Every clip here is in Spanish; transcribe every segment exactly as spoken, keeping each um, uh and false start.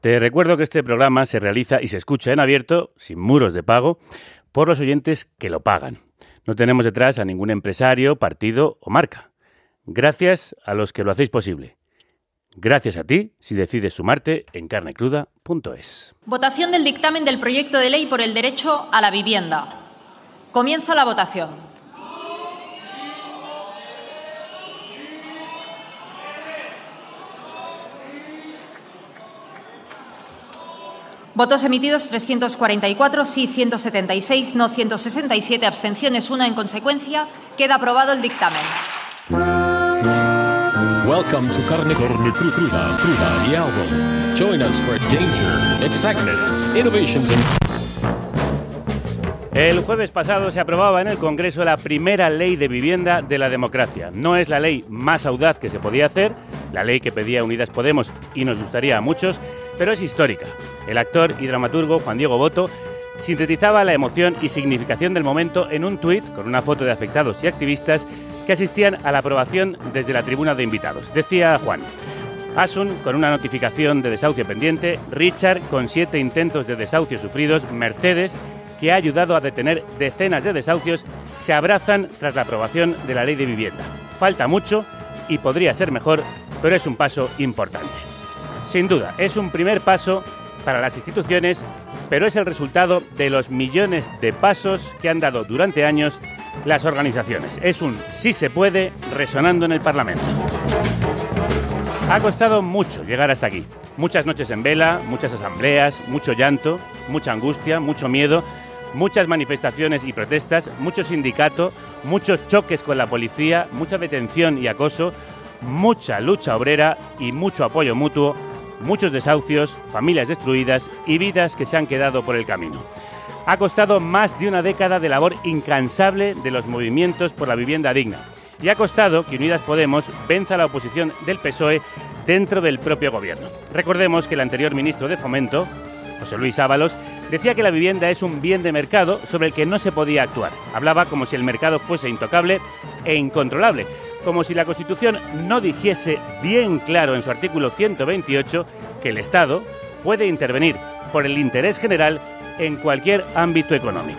Te recuerdo que este programa se realiza y se escucha en abierto, sin muros de pago, por los oyentes que lo pagan. No tenemos detrás a ningún empresario, partido o marca. Gracias a los que lo hacéis posible. Gracias a ti si decides sumarte en carne cruda punto es. Votación del dictamen del proyecto de ley por el derecho a la vivienda. Comienza la votación. Votos emitidos trescientos cuarenta y cuatro, sí ciento setenta y seis, no ciento sesenta y siete, abstenciones una. En consecuencia, queda aprobado el dictamen. Welcome to Carne, Carne Cruda, Cruda, the album. Join us for danger, excitement, innovations and... El jueves pasado se aprobaba en el Congreso la primera ley de vivienda de la democracia. No es la ley más audaz que se podía hacer, la ley que pedía Unidas Podemos y nos gustaría a muchos, pero es histórica. El actor y dramaturgo Juan Diego Boto sintetizaba la emoción y significación del momento en un tuit con una foto de afectados y activistas que asistían a la aprobación desde la tribuna de invitados. Decía Juan: Asun con una notificación de desahucio pendiente, Richard con siete intentos de desahucio sufridos, Mercedes, que ha ayudado a detener decenas de desahucios, se abrazan tras la aprobación de la ley de vivienda. Falta mucho y podría ser mejor, pero es un paso importante. Sin duda, es un primer paso para las instituciones, pero es el resultado de los millones de pasos que han dado durante años las organizaciones. Es un sí se puede resonando en el Parlamento. Ha costado mucho llegar hasta aquí. Muchas noches en vela, muchas asambleas, mucho llanto, mucha angustia, mucho miedo, muchas manifestaciones y protestas, mucho sindicato, muchos choques con la policía, mucha detención y acoso, mucha lucha obrera y mucho apoyo mutuo, muchos desahucios, familias destruidas y vidas que se han quedado por el camino. Ha costado más de una década de labor incansable de los movimientos por la vivienda digna. Y ha costado que Unidas Podemos venza a la oposición del P S O E dentro del propio gobierno. Recordemos que el anterior ministro de Fomento, José Luis Ábalos, decía que la vivienda es un bien de mercado sobre el que no se podía actuar. Hablaba como si el mercado fuese intocable e incontrolable, como si la Constitución no dijese bien claro en su artículo ciento veintiocho que el Estado puede intervenir por el interés general en cualquier ámbito económico.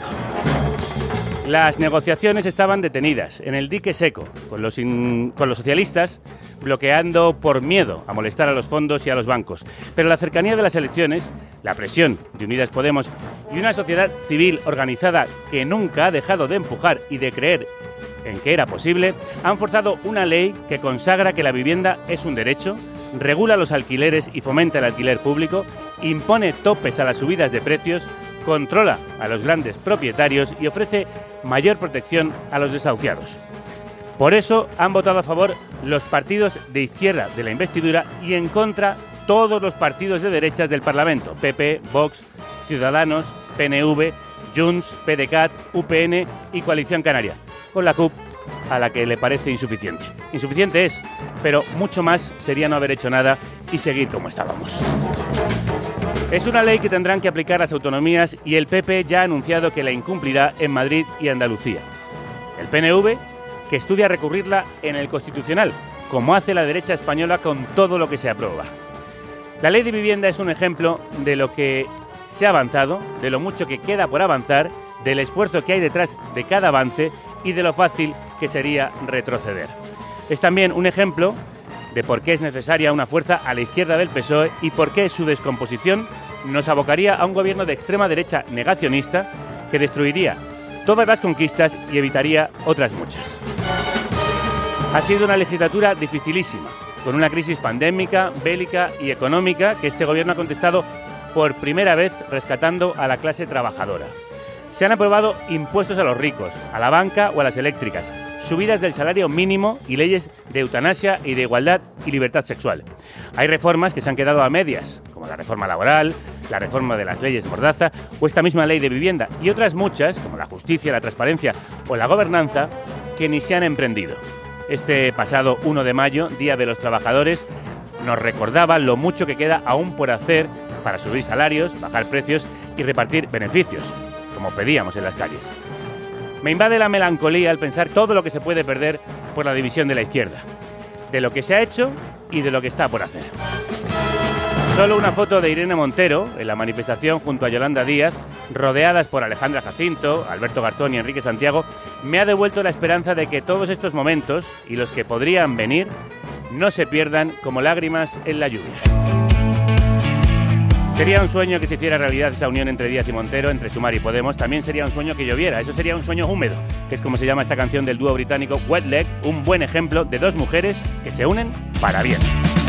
Las negociaciones estaban detenidas en el dique seco, con los, in, con los socialistas bloqueando por miedo a molestar a los fondos y a los bancos. Pero la cercanía de las elecciones, la presión de Unidas Podemos y una sociedad civil organizada que nunca ha dejado de empujar y de creer en que era posible, han forzado una ley que consagra que la vivienda es un derecho, regula los alquileres y fomenta el alquiler público, impone topes a las subidas de precios, controla a los grandes propietarios y ofrece mayor protección a los desahuciados. Por eso han votado a favor los partidos de izquierda de la investidura y en contra todos los partidos de derechas del Parlamento: P P, Vox, Ciudadanos, P N V, Junts, PDeCAT, U P N y Coalición Canaria, con la C U P a la que le parece insuficiente. Insuficiente es, pero mucho más sería no haber hecho nada y seguir como estábamos. Es una ley que tendrán que aplicar las autonomías y el P P ya ha anunciado que la incumplirá en Madrid y Andalucía. El P N V, que estudia recurrirla en el Constitucional, como hace la derecha española con todo lo que se aprueba. La ley de vivienda es un ejemplo de lo que se ha avanzado, de lo mucho que queda por avanzar, del esfuerzo que hay detrás de cada avance y de lo fácil que sería retroceder. Es también un ejemplo de por qué es necesaria una fuerza a la izquierda del P S O E y por qué su descomposición nos abocaría a un gobierno de extrema derecha negacionista que destruiría todas las conquistas y evitaría otras muchas. Ha sido una legislatura dificilísima, con una crisis pandémica, bélica y económica que este gobierno ha contestado por primera vez rescatando a la clase trabajadora. Se han aprobado impuestos a los ricos, a la banca o a las eléctricas, subidas del salario mínimo y leyes de eutanasia y de igualdad y libertad sexual. Hay reformas que se han quedado a medias, como la reforma laboral, la reforma de las leyes Mordaza o esta misma ley de vivienda, y otras muchas, como la justicia, la transparencia o la gobernanza, que ni se han emprendido. Este pasado uno de mayo, Día de los Trabajadores, nos recordaba lo mucho que queda aún por hacer para subir salarios, bajar precios y repartir beneficios, como pedíamos en las calles. Me invade la melancolía al pensar todo lo que se puede perder por la división de la izquierda, de lo que se ha hecho y de lo que está por hacer. Solo una foto de Irene Montero en la manifestación junto a Yolanda Díaz, rodeadas por Alejandra Jacinto, Alberto Garzón y Enrique Santiago, me ha devuelto la esperanza de que todos estos momentos, y los que podrían venir, no se pierdan como lágrimas en la lluvia. Sería un sueño que se hiciera realidad esa unión entre Díaz y Montero, entre Sumar y Podemos. También sería un sueño que lloviera. Eso sería un sueño húmedo, que es como se llama esta canción del dúo británico Wet Leg, un buen ejemplo de dos mujeres que se unen para bien.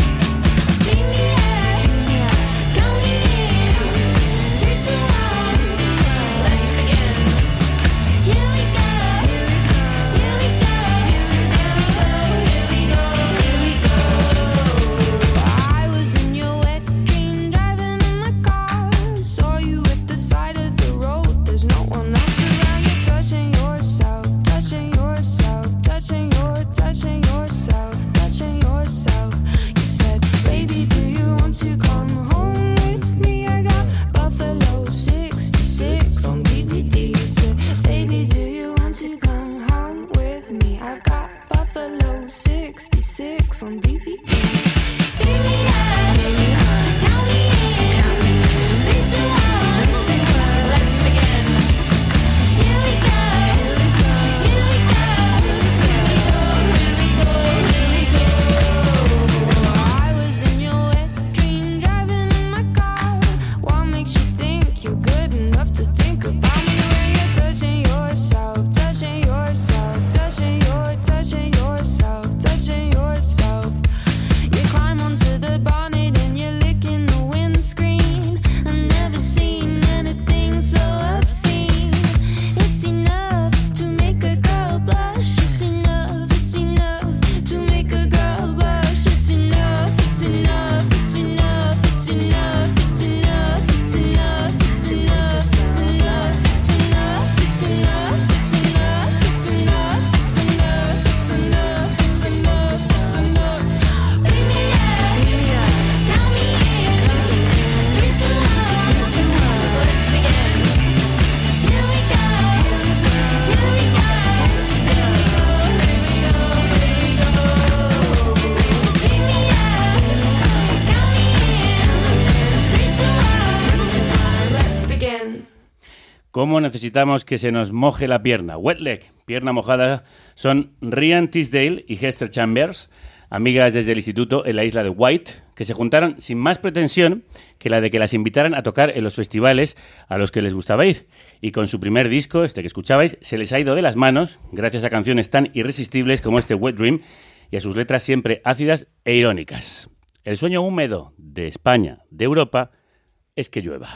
¿Cómo necesitamos que se nos moje la pierna? Wet leg, pierna mojada, son Rhian Tisdale y Hester Chambers, amigas desde el instituto en la isla de White, que se juntaron sin más pretensión que la de que las invitaran a tocar en los festivales a los que les gustaba ir. Y con su primer disco, este que escuchabais, se les ha ido de las manos gracias a canciones tan irresistibles como este Wet Dream y a sus letras siempre ácidas e irónicas. El sueño húmedo de España, de Europa, es que llueva.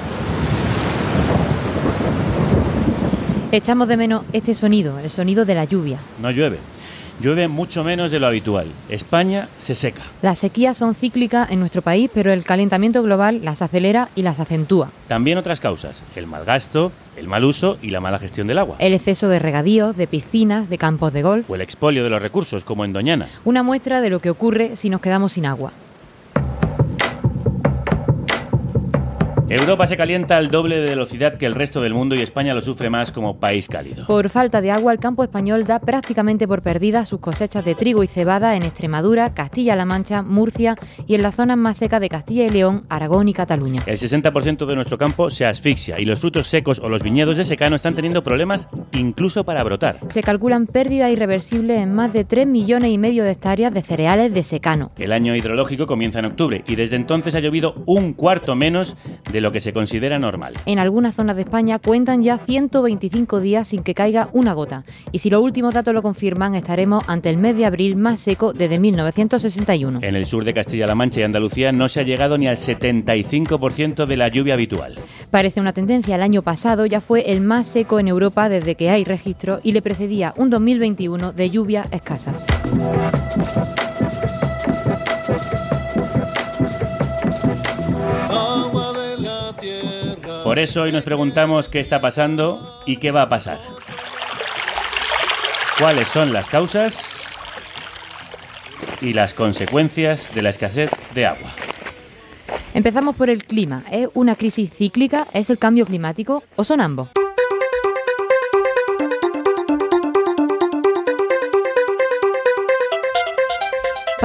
Echamos de menos este sonido, el sonido de la lluvia. No llueve. Llueve mucho menos de lo habitual. España se seca. Las sequías son cíclicas en nuestro país, pero el calentamiento global las acelera y las acentúa. También otras causas, el mal gasto, el mal uso y la mala gestión del agua. El exceso de regadíos, de piscinas, de campos de golf. O el expolio de los recursos, como en Doñana. Una muestra de lo que ocurre si nos quedamos sin agua. Europa se calienta al doble de velocidad que el resto del mundo y España lo sufre más como país cálido. Por falta de agua, el campo español da prácticamente por perdidas sus cosechas de trigo y cebada en Extremadura, Castilla-La Mancha, Murcia y en las zonas más secas de Castilla y León, Aragón y Cataluña. El sesenta por ciento de nuestro campo se asfixia y los frutos secos o los viñedos de secano están teniendo problemas incluso para brotar. Se calculan pérdidas irreversibles en más de tres millones y medio de hectáreas de cereales de secano. El año hidrológico comienza en octubre y desde entonces ha llovido un cuarto menos de lo que se considera normal. En algunas zonas de España cuentan ya ciento veinticinco días sin que caiga una gota. Y si los últimos datos lo confirman, estaremos ante el mes de abril más seco desde mil novecientos sesenta y uno. En el sur de Castilla-La Mancha y Andalucía no se ha llegado ni al setenta y cinco por ciento de la lluvia habitual. Parece una tendencia. El año pasado ya fue el más seco en Europa desde que hay registro y le precedía un dos mil veintiuno de lluvias escasas. Por eso hoy nos preguntamos qué está pasando y qué va a pasar. ¿Cuáles son las causas y las consecuencias de la escasez de agua? Empezamos por el clima. ¿Es una crisis cíclica? ¿Es el cambio climático? ¿O son ambos?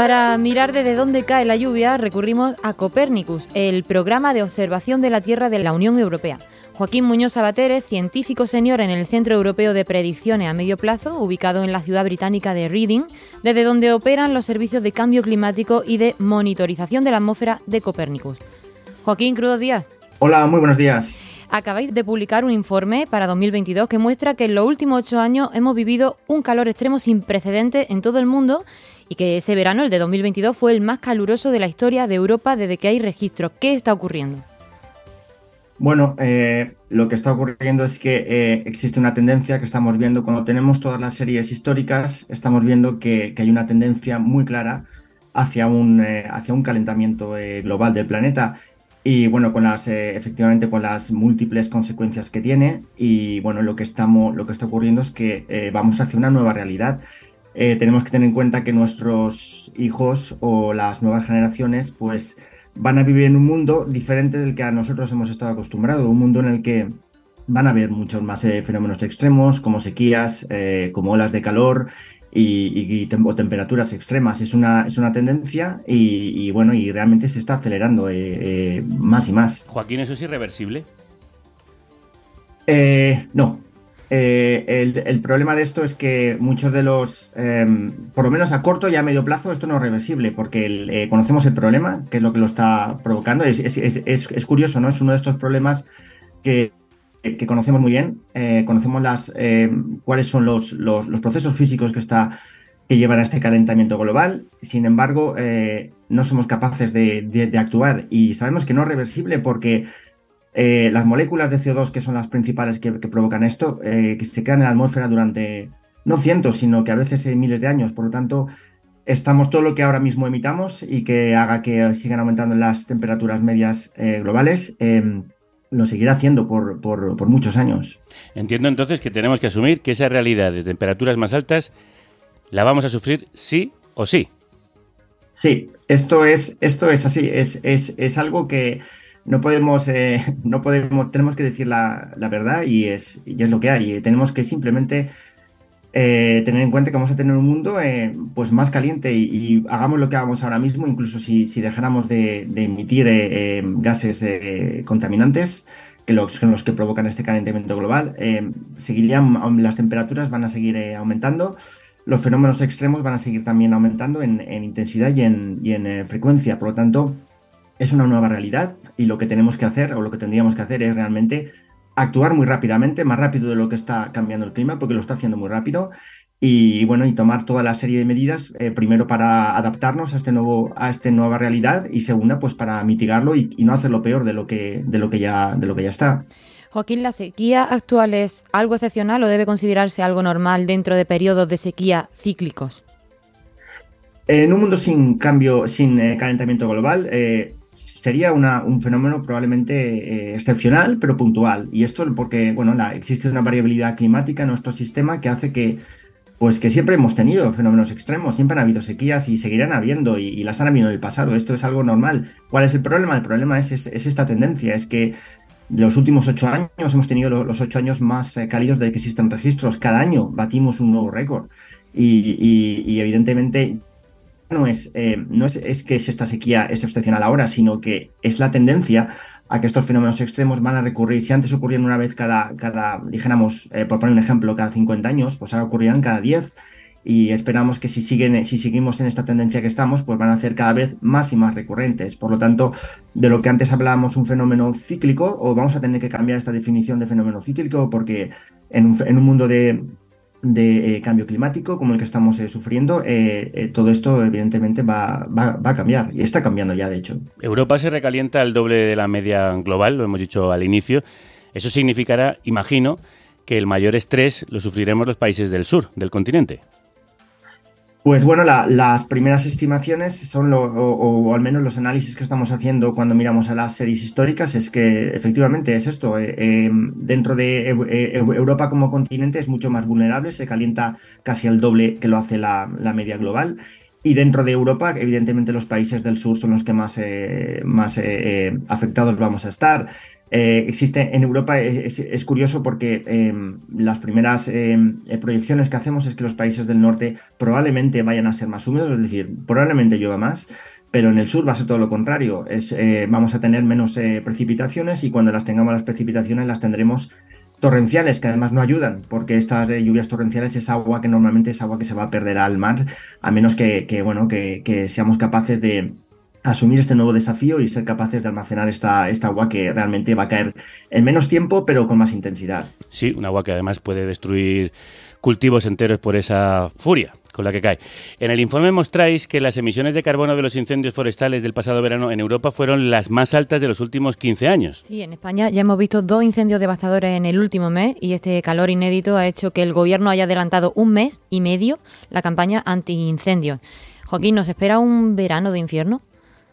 Para mirar desde dónde cae la lluvia, recurrimos a Copernicus, el programa de observación de la Tierra de la Unión Europea. Joaquín Muñoz Sabater es científico senior en el Centro Europeo de Predicciones a Medio Plazo, ubicado en la ciudad británica de Reading, desde donde operan los servicios de cambio climático y de monitorización de la atmósfera de Copernicus. Joaquín, crudos días. Hola, muy buenos días. Acabáis de publicar un informe para dos mil veintidós que muestra que en los últimos ocho años hemos vivido un calor extremo sin precedentes en todo el mundo y que ese verano, el de dos mil veintidós, fue el más caluroso de la historia de Europa desde que hay registros. ¿Qué está ocurriendo? Bueno, eh, lo que está ocurriendo es que eh, existe una tendencia que estamos viendo cuando tenemos todas las series históricas, estamos viendo que, que hay una tendencia muy clara hacia un, eh, hacia un calentamiento eh, global del planeta y bueno, con las eh, efectivamente con las múltiples consecuencias que tiene y bueno, lo que estamos, lo que está ocurriendo es que eh, vamos hacia una nueva realidad. Eh, tenemos que tener en cuenta que nuestros hijos o las nuevas generaciones, pues van a vivir en un mundo diferente del que a nosotros hemos estado acostumbrados, un mundo en el que van a haber muchos más eh, fenómenos extremos, como sequías, eh, como olas de calor y, y, y tem- o temperaturas extremas. Es una, es una tendencia y, y, bueno, y realmente se está acelerando eh, eh, más y más. Joaquín, ¿eso es irreversible? Eh, no. Eh, el, el problema de esto es que muchos de los, eh, por lo menos a corto y a medio plazo, esto no es reversible, porque el, eh, conocemos el problema, que es lo que lo está provocando. Es, es, es, es, es curioso, ¿no? Es uno de estos problemas que, que conocemos muy bien. Eh, conocemos las, eh, cuáles son los, los, los procesos físicos que, está, que llevan a este calentamiento global. Sin embargo, eh, no somos capaces de, de, de actuar y sabemos que no es reversible porque Eh, las moléculas de C O dos, que son las principales que, que provocan esto, eh, que se quedan en la atmósfera durante no cientos, sino que a veces eh, miles de años. Por lo tanto, estamos todo lo que ahora mismo emitamos y que haga que sigan aumentando las temperaturas medias eh, globales, eh, lo seguirá haciendo por, por, por muchos años. Entiendo entonces que tenemos que asumir que esa realidad de temperaturas más altas la vamos a sufrir sí o sí. Sí, esto es, esto es así, es, es, es algo que no podemos, eh, no podemos, tenemos que decir la, la verdad y es, y es lo que hay. Y tenemos que simplemente eh, tener en cuenta que vamos a tener un mundo eh, pues más caliente y, y hagamos lo que hagamos ahora mismo, incluso si, si dejáramos de, de emitir eh, eh, gases eh, contaminantes, que los, son los que provocan este calentamiento global, eh, seguirían, las temperaturas van a seguir eh, aumentando. Los fenómenos extremos van a seguir también aumentando en, en intensidad y en, y en eh, frecuencia. Por lo tanto, es una nueva realidad y lo que tenemos que hacer o lo que tendríamos que hacer es realmente actuar muy rápidamente, más rápido de lo que está cambiando el clima, porque lo está haciendo muy rápido y bueno, y tomar toda la serie de medidas, eh, primero para adaptarnos a este nuevo a esta nueva realidad y segunda, pues para mitigarlo y, y no hacerlo peor de lo que de lo que ya de lo que ya está. Joaquín, ¿la sequía actual es algo excepcional o debe considerarse algo normal dentro de periodos de sequía cíclicos? En un mundo sin cambio, sin eh, calentamiento global, eh, sería una, un fenómeno probablemente eh, excepcional, pero puntual. Y esto porque, bueno, la, existe una variabilidad climática en nuestro sistema que hace que, pues, que siempre hemos tenido fenómenos extremos, siempre han habido sequías y seguirán habiendo, y, y las han habido en el pasado. Esto es algo normal. ¿Cuál es el problema? El problema es, es, es esta tendencia, es que los últimos ocho años hemos tenido los, los ocho años más eh, cálidos de que existen registros. Cada año batimos un nuevo récord. Y, y, y evidentemente no es, eh, no es, es que esta sequía es excepcional ahora, sino que es la tendencia a que estos fenómenos extremos van a recurrir. Si antes ocurrían una vez cada, cada dijéramos, eh, por poner un ejemplo, cada cincuenta años, pues ahora ocurrirán cada diez. Y esperamos que si siguen, si seguimos en esta tendencia que estamos, pues van a ser cada vez más y más recurrentes. Por lo tanto, de lo que antes hablábamos un fenómeno cíclico, o vamos a tener que cambiar esta definición de fenómeno cíclico, porque en un, en un mundo de de eh, cambio climático como el que estamos eh, sufriendo, eh, eh, todo esto evidentemente va, va, va a cambiar y está cambiando ya, de hecho. Europa se recalienta al doble de la media global, lo hemos dicho al inicio. Eso significará, imagino, que el mayor estrés lo sufriremos los países del sur del continente. Pues bueno, la, las primeras estimaciones son, lo, o, o al menos los análisis que estamos haciendo cuando miramos a las series históricas, es que efectivamente es esto. Eh, eh, dentro de eh, Europa como continente es mucho más vulnerable, se calienta casi al doble que lo hace la, la media global. Y dentro de Europa, evidentemente los países del sur son los que más, eh, más eh, afectados vamos a estar. Eh, existe en Europa, es, es curioso porque eh, las primeras eh, proyecciones que hacemos es que los países del norte probablemente vayan a ser más húmedos, es decir, probablemente llueva más, pero en el sur va a ser todo lo contrario. Es, eh, vamos a tener menos eh, precipitaciones y cuando las tengamos las precipitaciones las tendremos torrenciales, que además no ayudan, porque estas eh, lluvias torrenciales es agua que normalmente es agua que se va a perder al mar, a menos que, que bueno, que, que seamos capaces de asumir este nuevo desafío y ser capaces de almacenar esta, esta agua que realmente va a caer en menos tiempo, pero con más intensidad. Sí, un agua que además puede destruir cultivos enteros por esa furia con la que cae. En el informe mostráis que las emisiones de carbono de los incendios forestales del pasado verano en Europa fueron las más altas de los últimos quince años. Sí, en España ya hemos visto dos incendios devastadores en el último mes y este calor inédito ha hecho que el gobierno haya adelantado un mes y medio la campaña antiincendios. Joaquín, ¿nos espera un verano de infierno?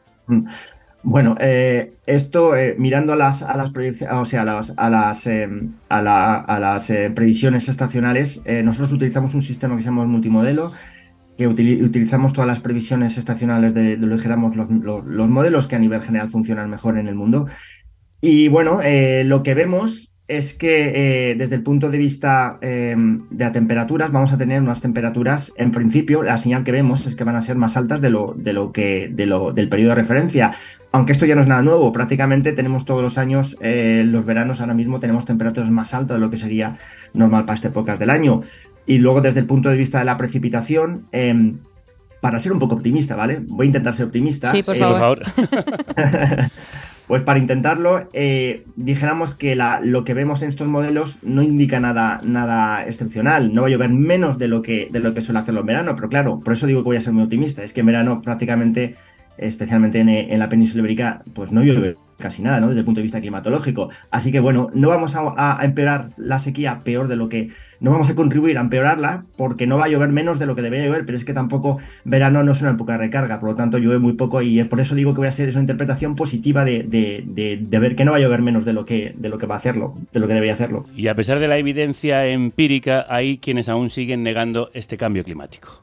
Bueno, eh, esto eh, mirando a las a las proyecciones, o sea, a las a las eh, a, la, a las eh, previsiones estacionales, eh, nosotros utilizamos un sistema que se llama multimodelo, que util, utilizamos todas las previsiones estacionales de, de lo dijéramos los, los, los modelos que a nivel general funcionan mejor en el mundo. Y bueno, eh, lo que vemos es que eh, desde el punto de vista eh, de las temperaturas vamos a tener unas temperaturas, en principio, la señal que vemos es que van a ser más altas de lo, de lo que, de lo, del periodo de referencia. Aunque esto ya no es nada nuevo, prácticamente tenemos todos los años, eh, los veranos ahora mismo tenemos temperaturas más altas de lo que sería normal para estas épocas del año. Y luego desde el punto de vista de la precipitación, eh, para ser un poco optimista, ¿vale? Voy a intentar ser optimista. Sí, por Sí, favor. por favor. Pues para intentarlo, eh, dijéramos que la, lo que vemos en estos modelos no indica nada, nada excepcional. No va a llover menos de lo que, de lo que suele hacerlo en verano, pero claro, por eso digo que voy a ser muy optimista. Es que en verano prácticamente, especialmente en, en la península ibérica, pues no llueve casi nada, ¿no? Desde el punto de vista climatológico. Así que bueno, no vamos a, a empeorar la sequía peor de lo que... No vamos a contribuir a empeorarla porque no va a llover menos de lo que debería llover, pero es que tampoco verano no es una época de recarga, por lo tanto llueve muy poco y por eso digo que voy a hacer esa interpretación positiva de, de, de, de ver que no va a llover menos de lo que, de lo que va a hacerlo, de lo que debería hacerlo. Y a pesar de la evidencia empírica, hay quienes aún siguen negando este cambio climático.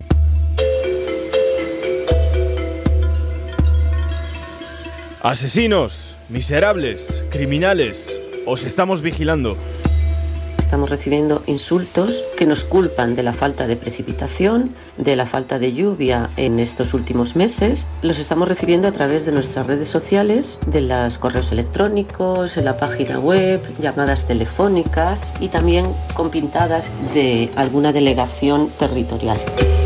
Asesinos, miserables, criminales, os estamos vigilando. Estamos recibiendo insultos que nos culpan de la falta de precipitación, de la falta de lluvia en estos últimos meses. Los estamos recibiendo a través de nuestras redes sociales, de los correos electrónicos, en la página web, llamadas telefónicas y también con pintadas de alguna delegación territorial.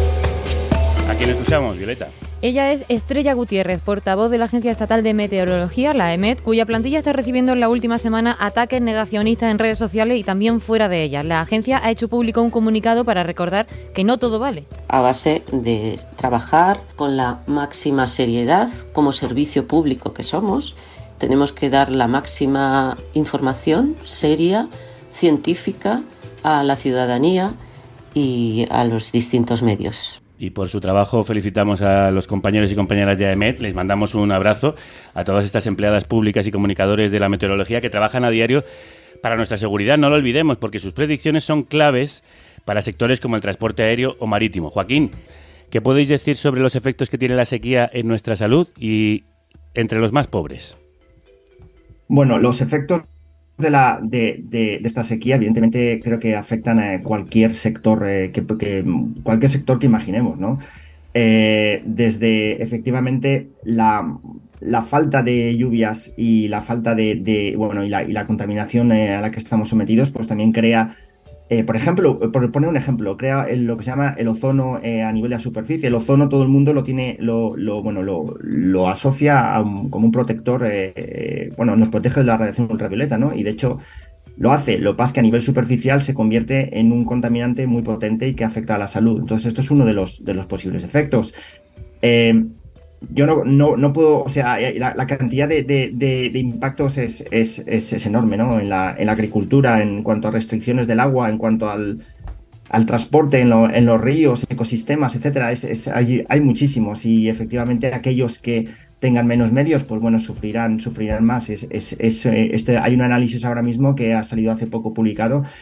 ¿A quién escuchamos, Violeta? Ella es Estrella Gutiérrez, portavoz de la Agencia Estatal de Meteorología, la EMET, cuya plantilla está recibiendo en la última semana ataques negacionistas en redes sociales y también fuera de ellas. La agencia ha hecho público un comunicado para recordar que no todo vale. A base de trabajar con la máxima seriedad como servicio público que somos, tenemos que dar la máxima información seria, científica, a la ciudadanía y a los distintos medios. Y por su trabajo felicitamos a los compañeros y compañeras de AEMET. Les mandamos un abrazo a todas estas empleadas públicas y comunicadores de la meteorología que trabajan a diario para nuestra seguridad. No lo olvidemos, porque sus predicciones son claves para sectores como el transporte aéreo o marítimo. Joaquín, ¿qué podéis decir sobre los efectos que tiene la sequía en nuestra salud y entre los más pobres? Bueno, los efectos de, la, de, de, de esta sequía, evidentemente, creo que afectan a cualquier sector, eh, que, que, cualquier sector que imaginemos, ¿no? Eh, desde, efectivamente, la, la falta de lluvias y la falta de, de bueno, y la, y la contaminación eh, a la que estamos sometidos, pues también crea, eh, por ejemplo, por poner un ejemplo, crea el, lo que se llama el ozono eh, a nivel de la superficie. El ozono todo el mundo lo tiene, lo, lo bueno, lo, lo asocia a un, como un protector, eh, eh, bueno, nos protege de la radiación ultravioleta, ¿no? Y de hecho lo hace. Lo que pasa es que a nivel superficial se convierte en un contaminante muy potente y que afecta a la salud. Entonces esto es uno de los, de los posibles efectos. Eh, Yo no, no, no puedo, o sea, la, la cantidad de, de, de, de impactos es, es, es, es enorme, ¿no? En la, en la agricultura, en cuanto a restricciones del agua, en cuanto al, al transporte en, lo, en los ríos, ecosistemas, etcétera. Es, es, hay, hay muchísimos y efectivamente aquellos que tengan menos medios, pues bueno, sufrirán, sufrirán más. Es, es, es, este, hay un análisis ahora mismo que ha salido hace poco publicado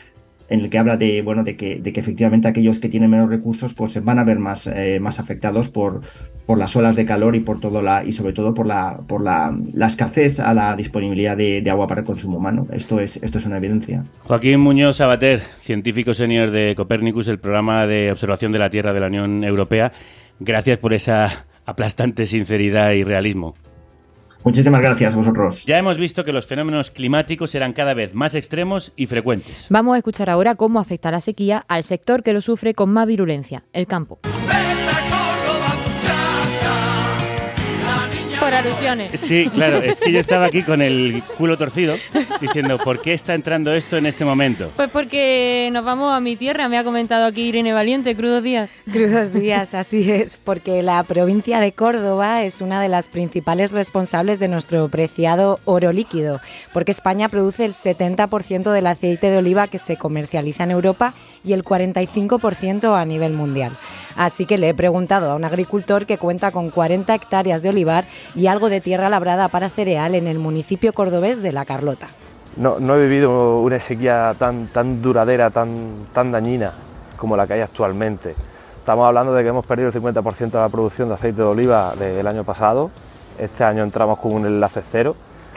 en el que habla de, bueno, de que, de que efectivamente aquellos que tienen menos recursos pues se van a ver más, eh, más afectados por, por las olas de calor y por todo la, y sobre todo por la, por la, la escasez a la disponibilidad de, de agua para el consumo humano. Esto es, esto es una evidencia. Joaquín Muñoz Sabater, científico senior de Copernicus, el programa de observación de la Tierra de la Unión Europea. Gracias por esa aplastante sinceridad y realismo. Muchísimas gracias a vosotros. Ya hemos visto que los fenómenos climáticos serán cada vez más extremos y frecuentes. Vamos a escuchar ahora cómo afecta la sequía al sector que lo sufre con más virulencia, el campo. Por alusiones. Sí, claro, es que yo estaba aquí con el culo torcido diciendo, ¿por qué está entrando esto en este momento? Pues porque nos vamos a mi tierra, me ha comentado aquí Irene Valiente, Crudos Días. Crudos Días, así es, porque la provincia de Córdoba es una de las principales responsables de nuestro preciado oro líquido, porque España produce el setenta por ciento del aceite de oliva que se comercializa en Europa y el cuarenta y cinco por ciento a nivel mundial. Así que le he preguntado a un agricultor que cuenta con cuarenta hectáreas de olivar y algo de tierra labrada para cereal en el municipio cordobés de La Carlota. No, no he vivido una sequía tan, tan duradera, tan, tan dañina como la que hay actualmente. Estamos hablando de que hemos perdido el cincuenta por ciento de la producción de aceite de oliva del año pasado. Este año entramos con un enlace cero,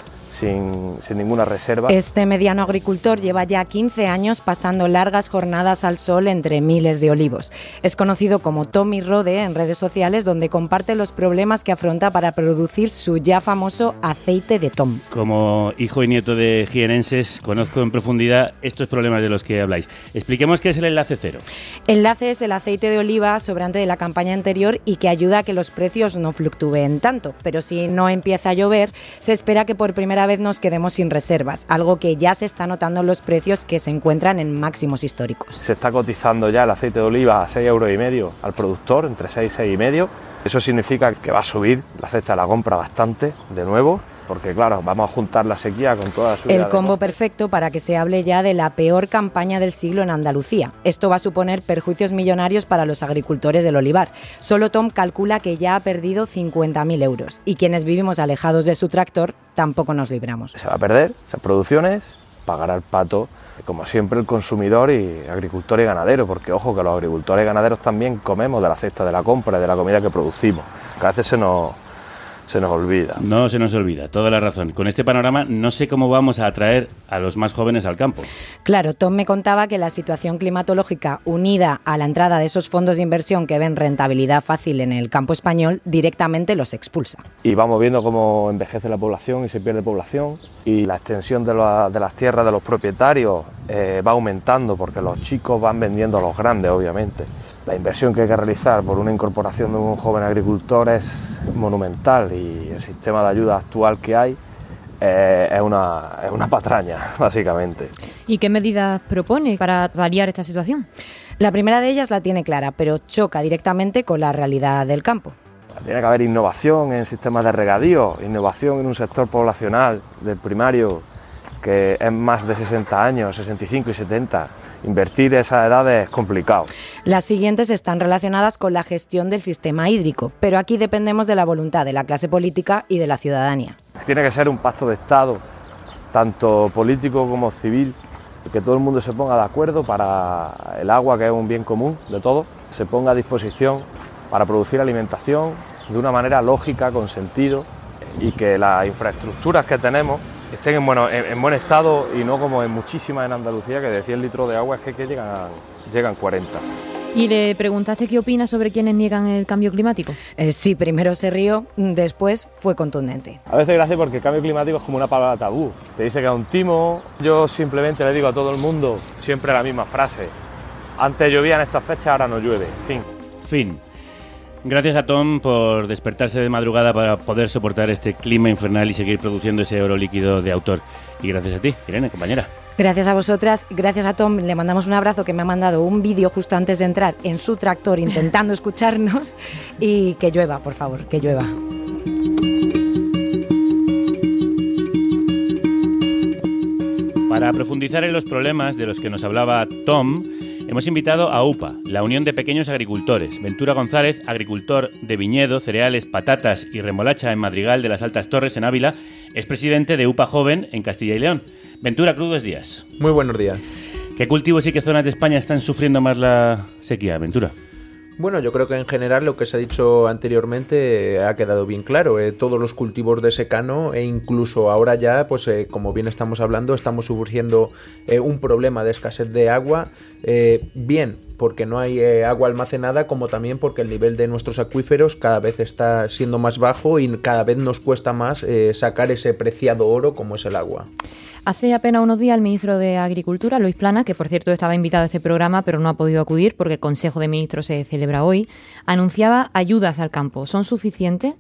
sin, sin ninguna reserva. Este mediano agricultor lleva ya quince años pasando largas jornadas al sol entre miles de olivos. Es conocido como Tommy Rode en redes sociales, donde comparte los problemas que afronta para producir su ya famoso aceite de Tom. Como hijo y nieto de jienenses, conozco en profundidad estos problemas de los que habláis. Expliquemos qué es el enlace cero. Enlace es el aceite de oliva sobrante de la campaña anterior y que ayuda a que los precios no fluctúen tanto. Pero si no empieza a llover, se espera que por primera vez nos quedemos sin reservas, algo que ya se está notando en los precios que se encuentran en máximos históricos. Se está cotizando ya el aceite de oliva a seis euros y medio al productor, entre seis y seis y medio. Eso significa que va a subir la cesta de la compra bastante de nuevo, porque claro, vamos a juntar la sequía con toda la subida. El combo perfecto para que se hable ya de la peor campaña del siglo en Andalucía. Esto va a suponer perjuicios millonarios para los agricultores del olivar. Solo Tom calcula que ya ha perdido cincuenta mil euros y quienes vivimos alejados de su tractor tampoco nos libramos. Se va a perder esas producciones, pagará el pato, como siempre, el consumidor y agricultor y ganadero, porque ojo que los agricultores y ganaderos también comemos de la cesta de la compra y de la comida que producimos, que a veces se nos... se nos olvida. No se nos olvida, toda la razón. Con este panorama no sé cómo vamos a atraer a los más jóvenes al campo. Claro, Tom me contaba que la situación climatológica unida a la entrada de esos fondos de inversión que ven rentabilidad fácil en el campo español directamente los expulsa. Y vamos viendo cómo envejece la población y se pierde población y la extensión de, la, de las tierras de los propietarios eh, va aumentando porque los chicos van vendiendo a los grandes, obviamente. La inversión que hay que realizar por una incorporación de un joven agricultor es monumental y el sistema de ayuda actual que hay eh, es, una, es una patraña, básicamente. ¿Y qué medidas propone para paliar esta situación? La primera de ellas la tiene clara, pero choca directamente con la realidad del campo. Tiene que haber innovación en sistemas de regadío, innovación en un sector poblacional del primario que es más de sesenta años, sesenta y cinco y setenta. Invertir esas edades es complicado. Las siguientes están relacionadas con la gestión del sistema hídrico, pero aquí dependemos de la voluntad de la clase política y de la ciudadanía. Tiene que ser un pacto de Estado, tanto político como civil, que todo el mundo se ponga de acuerdo para el agua, que es un bien común de todos, se ponga a disposición para producir alimentación de una manera lógica, con sentido, y que las infraestructuras que tenemos estén en, bueno, en, en buen estado y no como en muchísimas en Andalucía, que de cien litros de agua es que, que llegan, llegan cuarenta. ¿Y le preguntaste qué opina sobre quienes niegan el cambio climático? Eh, sí, primero se rió, después fue contundente. A veces gracias porque el cambio climático es como una palabra tabú. Te dice que es un timo. Yo simplemente le digo a todo el mundo siempre la misma frase. Antes llovía en estas fechas, ahora no llueve. Fin. Fin. Gracias a Tom por despertarse de madrugada para poder soportar este clima infernal y seguir produciendo ese oro líquido de autor. Y gracias a ti, Irene, compañera. Gracias a vosotras, gracias a Tom, le mandamos un abrazo, que me ha mandado un vídeo justo antes de entrar en su tractor intentando escucharnos, y que llueva, por favor, que llueva. Para profundizar en los problemas de los que nos hablaba Tom, hemos invitado a U P A, la Unión de Pequeños Agricultores. Ventura González, agricultor de viñedo, cereales, patatas y remolacha en Madrigal de las Altas Torres, en Ávila, es presidente de U P A Joven en Castilla y León. Ventura, crudos días. Muy buenos días. ¿Qué cultivos y qué zonas de España están sufriendo más la sequía, Ventura? Bueno, yo creo que en general lo que se ha dicho anteriormente eh, ha quedado bien claro. Eh, todos los cultivos de secano e incluso ahora ya, pues eh, como bien estamos hablando, estamos sufriendo eh, un problema de escasez de agua, eh, bien porque no hay eh, agua almacenada, como también porque el nivel de nuestros acuíferos cada vez está siendo más bajo y cada vez nos cuesta más eh, sacar ese preciado oro como es el agua. Hace apenas unos días el ministro de Agricultura, Luis Planas, que por cierto estaba invitado a este programa pero no ha podido acudir porque el Consejo de Ministros se celebra hoy, anunciaba ayudas al campo. ¿Son suficientes?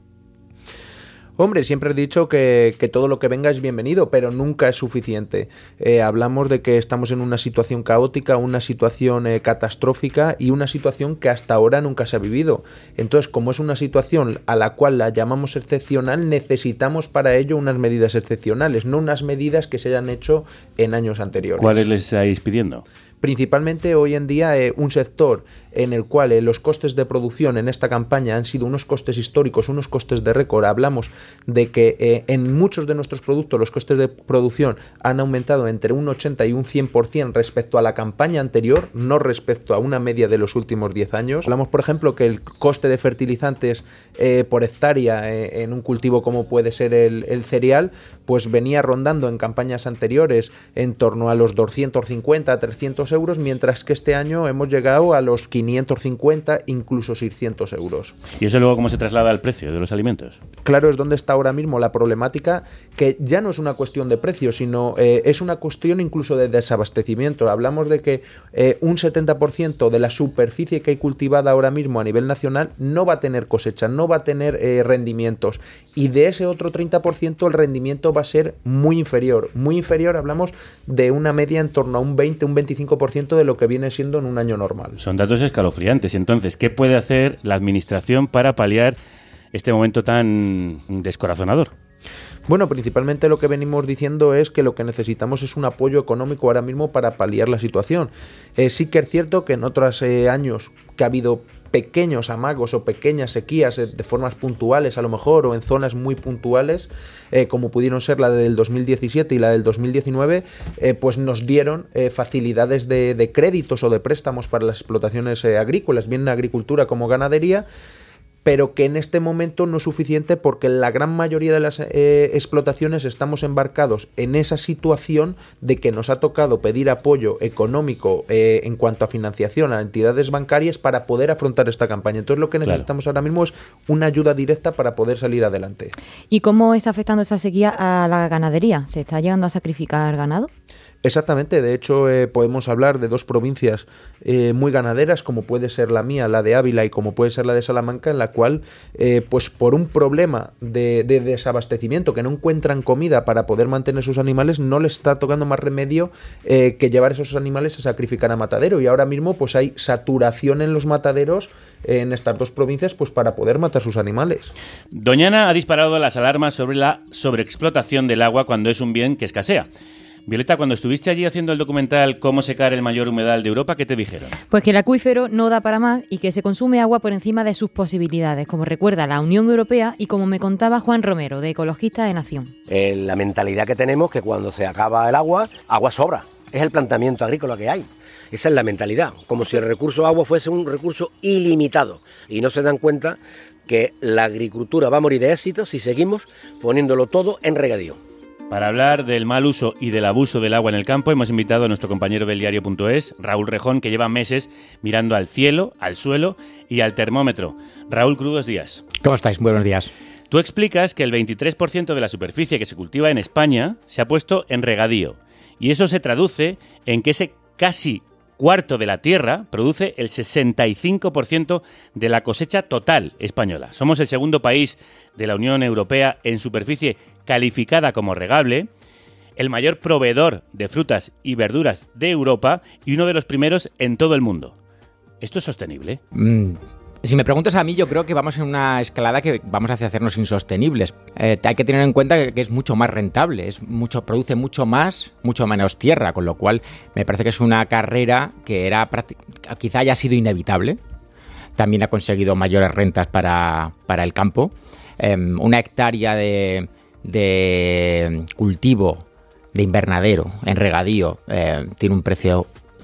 Hombre, siempre he dicho que, que todo lo que venga es bienvenido, pero nunca es suficiente. Eh, hablamos de que estamos en una situación caótica, una situación eh, catastrófica y una situación que hasta ahora nunca se ha vivido. Entonces, como es una situación a la cual la llamamos excepcional, necesitamos para ello unas medidas excepcionales, no unas medidas que se hayan hecho en años anteriores. ¿Cuáles les estáis pidiendo? Principalmente hoy en día eh, un sector en el cual eh, los costes de producción en esta campaña han sido unos costes históricos, unos costes de récord. Hablamos de que eh, en muchos de nuestros productos los costes de producción han aumentado entre un ochenta y un cien por ciento respecto a la campaña anterior, no respecto a una media de los últimos diez años. Hablamos, por ejemplo, que el coste de fertilizantes eh, por hectárea eh, en un cultivo como puede ser el, el cereal, pues venía rondando en campañas anteriores en torno a los doscientos cincuenta a trescientos euros, mientras que este año hemos llegado a los quinientos cincuenta, incluso seiscientos euros. ¿Y eso luego cómo se traslada al precio de los alimentos? Claro, es donde está ahora mismo la problemática, que ya no es una cuestión de precio, sino eh, es una cuestión incluso de desabastecimiento. Hablamos de que eh, un setenta por ciento de la superficie que hay cultivada ahora mismo a nivel nacional no va a tener cosecha, no va a tener eh, rendimientos, y de ese otro treinta por ciento el rendimiento va a ser muy inferior. Muy inferior, hablamos de una media en torno a un veinte, un veinticinco por ciento de lo que viene siendo en un año normal. Son datos escalofriantes. Entonces, ¿qué puede hacer la Administración para paliar este momento tan descorazonador? Bueno, principalmente lo que venimos diciendo es que lo que necesitamos es un apoyo económico ahora mismo para paliar la situación. Eh, sí que es cierto que en otros eh, años que ha habido pequeños amagos o pequeñas sequías eh, de formas puntuales a lo mejor, o en zonas muy puntuales, eh, como pudieron ser la del dos mil diecisiete y la del dos mil diecinueve, eh, pues nos dieron eh, facilidades de, de créditos o de préstamos para las explotaciones eh, agrícolas, bien en agricultura como ganadería, pero que en este momento no es suficiente porque la gran mayoría de las eh, explotaciones estamos embarcados en esa situación de que nos ha tocado pedir apoyo económico eh, en cuanto a financiación a entidades bancarias para poder afrontar esta campaña. Entonces lo que necesitamos claro. ahora mismo es una ayuda directa para poder salir adelante. ¿Y cómo está afectando esta sequía a la ganadería? ¿Se está llegando a sacrificar ganado? Exactamente, de hecho eh, podemos hablar de dos provincias eh, muy ganaderas, como puede ser la mía, la de Ávila, y como puede ser la de Salamanca, en la cual eh, pues por un problema de, de desabastecimiento, que no encuentran comida para poder mantener sus animales, no les está tocando más remedio eh, que llevar esos animales a sacrificar a matadero, y ahora mismo pues hay saturación en los mataderos eh, en estas dos provincias pues para poder matar sus animales. Doñana ha disparado las alarmas sobre la sobreexplotación del agua cuando es un bien que escasea. Violeta, cuando estuviste allí haciendo el documental Cómo secar el mayor humedal de Europa, ¿qué te dijeron? Pues que el acuífero no da para más y que se consume agua por encima de sus posibilidades, como recuerda la Unión Europea y como me contaba Juan Romero, de Ecologistas de Nación. Eh, la mentalidad que tenemos que cuando se acaba el agua, agua sobra. Es el planteamiento agrícola que hay. Esa es la mentalidad, como si el recurso agua fuese un recurso ilimitado. Y no se dan cuenta que la agricultura va a morir de éxito si seguimos poniéndolo todo en regadío. Para hablar del mal uso y del abuso del agua en el campo, hemos invitado a nuestro compañero del diario punto es, Raúl Rejón, que lleva meses mirando al cielo, al suelo y al termómetro. Raúl, crudos días. ¿Cómo estáis? Buenos días. Tú explicas que el veintitrés por ciento de la superficie que se cultiva en España se ha puesto en regadío. Y eso se traduce en que ese casi cuarto de la tierra produce el sesenta y cinco por ciento de la cosecha total española. Somos el segundo país de la Unión Europea en superficie calificada como regable, el mayor proveedor de frutas y verduras de Europa y uno de los primeros en todo el mundo. ¿Esto es sostenible? Mm. Si me preguntas a mí, yo creo que vamos en una escalada que vamos hacia hacernos insostenibles. Eh, hay que tener en cuenta que, que es mucho más rentable, es mucho, produce mucho más, mucho menos tierra, con lo cual me parece que es una carrera que era quizá haya sido inevitable. También ha conseguido mayores rentas para, para el campo. Eh, una hectárea de, de cultivo de invernadero en regadío eh, tiene un precio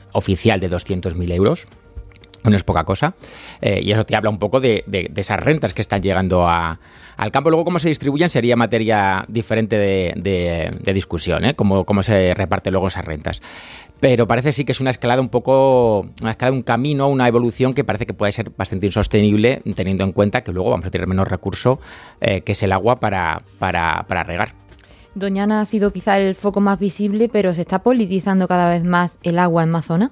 oficial de doscientos mil euros. No es poca cosa. Eh, y eso te habla un poco de, de, de esas rentas que están llegando a, al campo. Luego, cómo se distribuyen sería materia diferente de, de, de discusión, ¿eh? Cómo, cómo se reparte luego esas rentas. Pero parece sí que es una escalada un poco, una escalada, un camino, una evolución que parece que puede ser bastante insostenible, teniendo en cuenta que luego vamos a tener menos recurso, eh, que es el agua, para, para, para regar. Doñana ha sido quizá el foco más visible, pero ¿se está politizando cada vez más el agua en Mazona?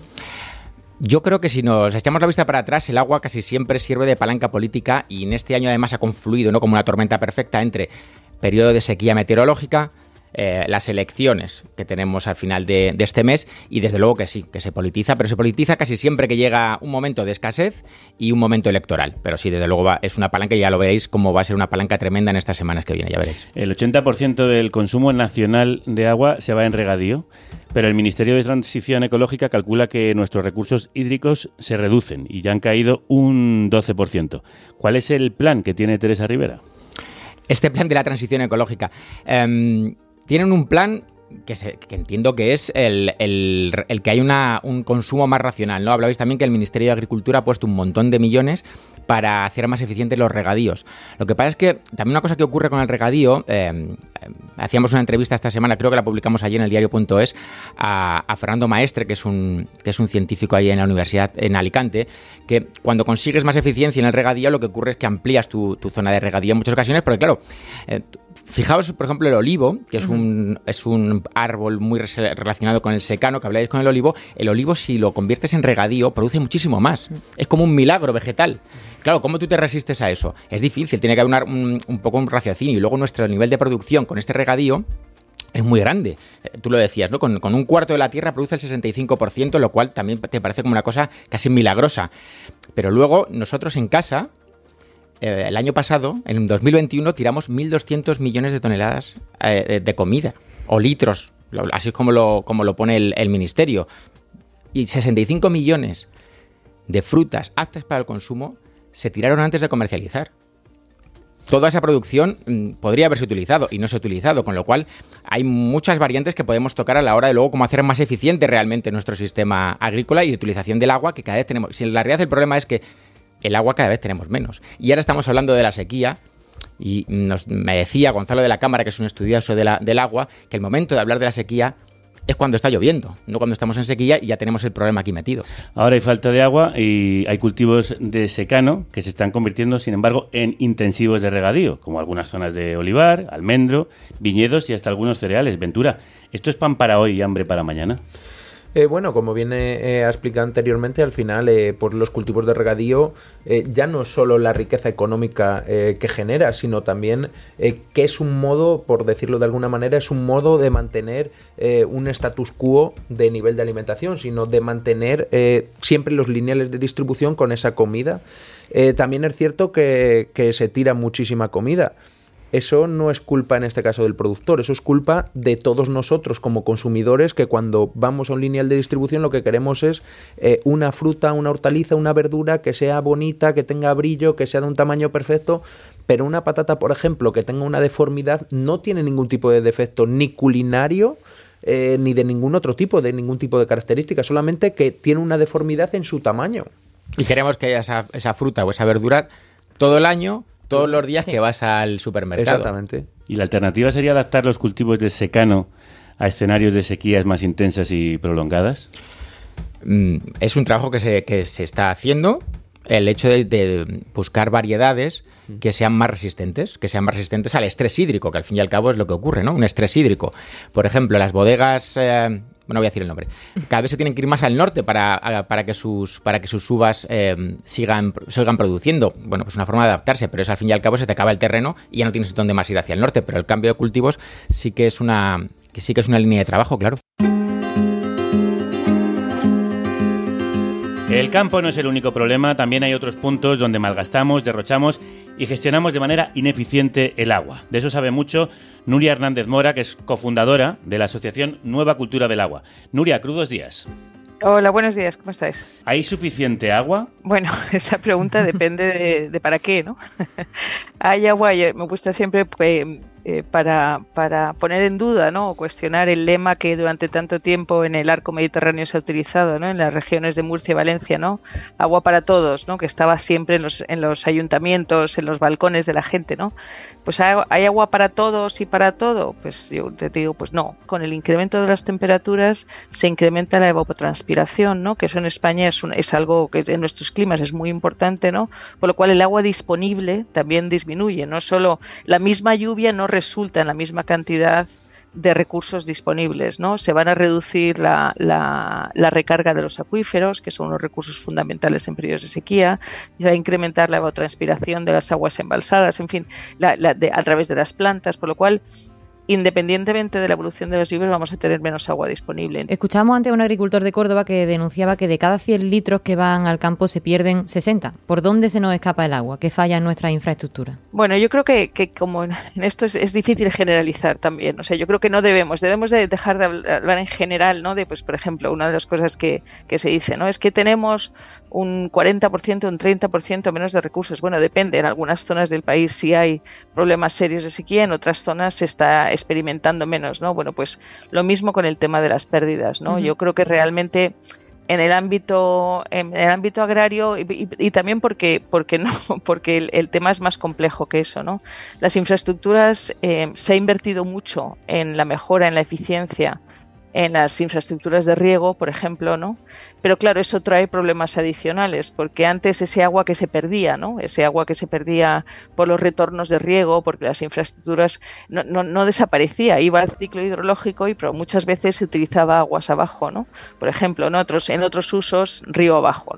Yo creo que si nos echamos la vista para atrás, el agua casi siempre sirve de palanca política y en este año además ha confluido, ¿no?, como una tormenta perfecta entre periodo de sequía meteorológica, eh, las elecciones que tenemos al final de, de este mes y desde luego que sí, que se politiza, pero se politiza casi siempre que llega un momento de escasez y un momento electoral. Pero sí, desde luego va, es una palanca y ya lo veréis cómo va a ser una palanca tremenda en estas semanas que vienen, ya veréis. El ochenta por ciento del consumo nacional de agua se va en regadío, pero el Ministerio de Transición Ecológica calcula que nuestros recursos hídricos se reducen y ya han caído un doce por ciento. ¿Cuál es el plan que tiene Teresa Rivera? Este plan de la transición ecológica. Eh, tienen un plan que, se, que entiendo que es el, el, el que hay una, un consumo más racional, ¿no? Hablabais también que el Ministerio de Agricultura ha puesto un montón de millones para hacer más eficientes los regadíos. Lo que pasa es que también una cosa que ocurre con el regadío, eh, hacíamos una entrevista esta semana, creo que la publicamos allí en el diario punto es, a, a Fernando Maestre, que es un que es un científico ahí en la universidad en Alicante, que cuando consigues más eficiencia en el regadío, lo que ocurre es que amplías tu, tu zona de regadío en muchas ocasiones, porque claro, eh, fijaos, por ejemplo, el olivo, que es un, es un árbol muy relacionado con el secano, que habláis con el olivo. El olivo, si lo conviertes en regadío, produce muchísimo más. Es como un milagro vegetal. Claro, ¿cómo tú te resistes a eso? Es difícil, tiene que haber una, un, un poco un raciocinio. Y luego nuestro nivel de producción con este regadío es muy grande. Tú lo decías, ¿no? Con, con un cuarto de la tierra produce el sesenta y cinco por ciento, lo cual también te parece como una cosa casi milagrosa. Pero luego nosotros en casa, eh, el año pasado, en dos mil veintiuno, tiramos mil doscientos millones de toneladas eh, de comida, o litros, así es como lo, como lo pone el, el Ministerio. Y sesenta y cinco millones de frutas aptas para el consumo se tiraron antes de comercializar. Toda esa producción mmm, podría haberse utilizado y no se ha utilizado, con lo cual hay muchas variantes que podemos tocar a la hora de luego cómo hacer más eficiente realmente nuestro sistema agrícola y de utilización del agua, que cada vez tenemos. Si en la realidad el problema es que el agua cada vez tenemos menos. Y ahora estamos hablando de la sequía y nos, me decía Gonzalo de la Cámara, que es un estudioso de la, del agua, que el momento de hablar de la sequía es cuando está lloviendo, no cuando estamos en sequía y ya tenemos el problema aquí metido. Ahora hay falta de agua y hay cultivos de secano que se están convirtiendo, sin embargo, en intensivos de regadío, como algunas zonas de olivar, almendro, viñedos y hasta algunos cereales. Ventura, ¿esto es pan para hoy y hambre para mañana? Eh, bueno, como bien eh, ha explicado anteriormente, al final eh, pues los cultivos de regadío eh, ya no es solo la riqueza económica eh, que genera, sino también eh, que es un modo, por decirlo de alguna manera, es un modo de mantener eh, un status quo de nivel de alimentación, sino de mantener eh, siempre los lineales de distribución con esa comida. Eh, también es cierto que, que se tira muchísima comida. Eso no es culpa en este caso del productor, eso es culpa de todos nosotros como consumidores, que cuando vamos a un lineal de distribución lo que queremos es eh, una fruta, una hortaliza, una verdura que sea bonita, que tenga brillo, que sea de un tamaño perfecto, pero una patata, por ejemplo, que tenga una deformidad no tiene ningún tipo de defecto ni culinario eh, ni de ningún otro tipo, de ningún tipo de característica, solamente que tiene una deformidad en su tamaño. Y queremos que haya esa, esa fruta o esa verdura todo el año, todos los días que vas al supermercado. Exactamente. ¿Y la alternativa sería adaptar los cultivos de secano a escenarios de sequías más intensas y prolongadas? Mm, es un trabajo que se, que se está haciendo. El hecho de, de buscar variedades que sean más resistentes, que sean más resistentes al estrés hídrico, que al fin y al cabo es lo que ocurre, ¿no? Un estrés hídrico. Por ejemplo, las bodegas... Eh, no voy a decir el nombre, cada vez se tienen que ir más al norte para, para que sus para que sus uvas eh, sigan, sigan produciendo. Bueno, pues una forma de adaptarse, pero es al fin y al cabo se te acaba el terreno y ya no tienes dónde más ir hacia el norte, pero el cambio de cultivos sí que es una, que sí que es una línea de trabajo, claro. El campo no es el único problema, también hay otros puntos donde malgastamos, derrochamos y gestionamos de manera ineficiente el agua. De eso sabe mucho Nuria Hernández Mora, que es cofundadora de la asociación Nueva Cultura del Agua. Nuria, crudos días. Hola, buenos días, ¿cómo estáis? ¿Hay suficiente agua? Bueno, esa pregunta depende de, de para qué, ¿no? Hay agua, y me gusta siempre pues, eh, para, para poner en duda, ¿no? o cuestionar el lema que durante tanto tiempo en el arco mediterráneo se ha utilizado, ¿no? en las regiones de Murcia y Valencia, ¿no? agua para todos, ¿no? que estaba siempre en los, en los ayuntamientos, en los balcones de la gente, ¿no? Pues hay, hay agua para todos y para todo. Pues yo te digo, pues no. Con el incremento de las temperaturas se incrementa la evapotranspiración, ¿no? que eso en España es, un, es algo que en nuestros climas es muy importante, ¿no? por lo cual el agua disponible también disminuye. No solo la misma lluvia no resulta en la misma cantidad de recursos disponibles, ¿no? Se van a reducir la, la, la recarga de los acuíferos, que son los recursos fundamentales en periodos de sequía, y se va a incrementar la evapotranspiración de las aguas embalsadas, en fin, la, la de, a través de las plantas, por lo cual, independientemente de la evolución de las lluvias, vamos a tener menos agua disponible. Escuchamos antes a un agricultor de Córdoba que denunciaba que de cada cien litros que van al campo se pierden sesenta. ¿Por dónde se nos escapa el agua? ¿Qué falla en nuestra infraestructura? Bueno, yo creo que, que como en esto es, es difícil generalizar también. O sea, yo creo que no debemos, debemos de dejar de hablar en general, ¿no? De, pues, por ejemplo, una de las cosas que, que se dice, ¿no? Es que tenemos un cuarenta por ciento, un treinta por ciento menos de recursos. Bueno, depende. En algunas zonas del país sí hay problemas serios de sequía, en otras zonas se está experimentando menos, ¿no? Bueno, pues lo mismo con el tema de las pérdidas, ¿no? Uh-huh. Yo creo que realmente en el ámbito en el ámbito agrario y, y, y también porque porque no porque el, el tema es más complejo que eso, ¿no? Las infraestructuras, eh, se ha invertido mucho en la mejora, en la eficiencia, en las infraestructuras de riego, por ejemplo, ¿no? Pero claro, eso trae problemas adicionales, porque antes ese agua que se perdía, ¿no? Ese agua que se perdía por los retornos de riego, porque las infraestructuras no, no, no desaparecía, iba al ciclo hidrológico y pero muchas veces se utilizaba aguas abajo, ¿no? Por ejemplo, en otros, en otros usos, río abajo.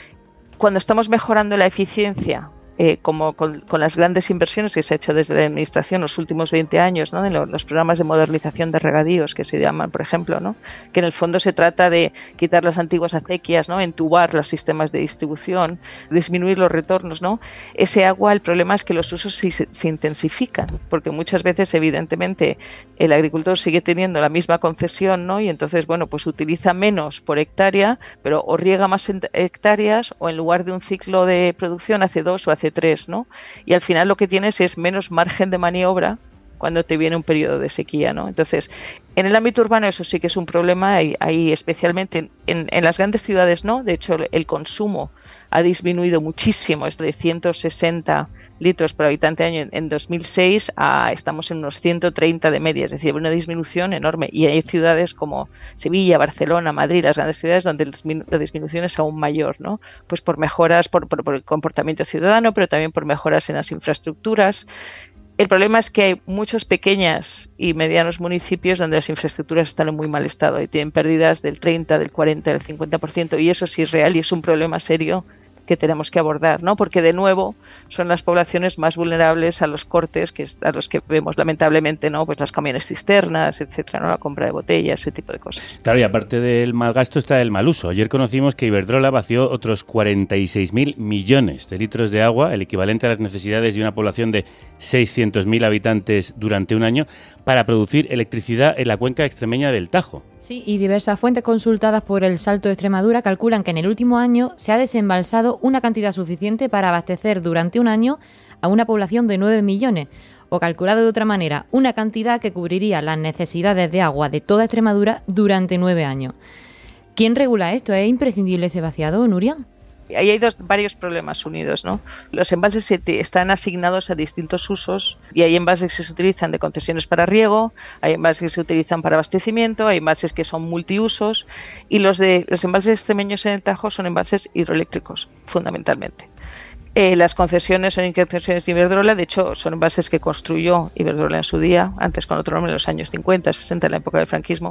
Cuando estamos mejorando la eficiencia, Eh, como con, con las grandes inversiones que se ha hecho desde la administración los últimos veinte años, ¿no? En lo, los programas de modernización de regadíos que se llaman, por ejemplo, ¿no? Que en el fondo se trata de quitar las antiguas acequias, ¿no? Entubar los sistemas de distribución, disminuir los retornos, ¿no? Ese agua, el problema es que los usos se, se intensifican, porque muchas veces, evidentemente, el agricultor sigue teniendo la misma concesión, ¿no? Y entonces, bueno, pues utiliza menos por hectárea, pero o riega más hectáreas o en lugar de un ciclo de producción hace dos o hace tres, ¿no? Y al final lo que tienes es menos margen de maniobra cuando te viene un periodo de sequía, ¿no? Entonces, en el ámbito urbano eso sí que es un problema, ahí, ahí especialmente en, en, en las grandes ciudades, ¿no? De hecho, el, el consumo ha disminuido muchísimo, es de ciento sesenta litros por habitante año en, en dos mil seis a estamos en unos ciento treinta de media, es decir, una disminución enorme. Y hay ciudades como Sevilla, Barcelona, Madrid, las grandes ciudades donde la disminución es aún mayor, ¿no? Pues por mejoras, por, por, por el comportamiento ciudadano, pero también por mejoras en las infraestructuras. El problema es que hay muchos pequeños y medianos municipios donde las infraestructuras están en muy mal estado y tienen pérdidas del treinta, del cuarenta, del cincuenta por ciento, y eso sí es real y es un problema serio que tenemos que abordar, ¿no? Porque de nuevo son las poblaciones más vulnerables a los cortes que a los que vemos lamentablemente, ¿no? Pues las camiones cisternas, etcétera, ¿no? La compra de botellas, ese tipo de cosas. Claro, y aparte del mal gasto está el mal uso. Ayer conocimos que Iberdrola vació otros cuarenta y seis mil millones de litros de agua, el equivalente a las necesidades de una población de seiscientos mil habitantes durante un año, para producir electricidad en la cuenca extremeña del Tajo. Sí, y diversas fuentes consultadas por El Salto de Extremadura calculan que en el último año se ha desembalsado una cantidad suficiente para abastecer durante un año a una población de nueve millones, o calculado de otra manera, una cantidad que cubriría las necesidades de agua de toda Extremadura durante nueve años. ¿Quién regula esto? ¿Es imprescindible ese vaciado, Nuria? Ahí hay dos, varios problemas unidos, ¿no? Los embalses se te, están asignados a distintos usos y hay embalses que se utilizan de concesiones para riego, hay embalses que se utilizan para abastecimiento, hay embalses que son multiusos y los de los embalses extremeños en el Tajo son embalses hidroeléctricos, fundamentalmente. Eh, las concesiones son concesiones de Iberdrola, de hecho son embalses que construyó Iberdrola en su día, antes con otro nombre en los años cincuenta, sesenta, en la época del franquismo,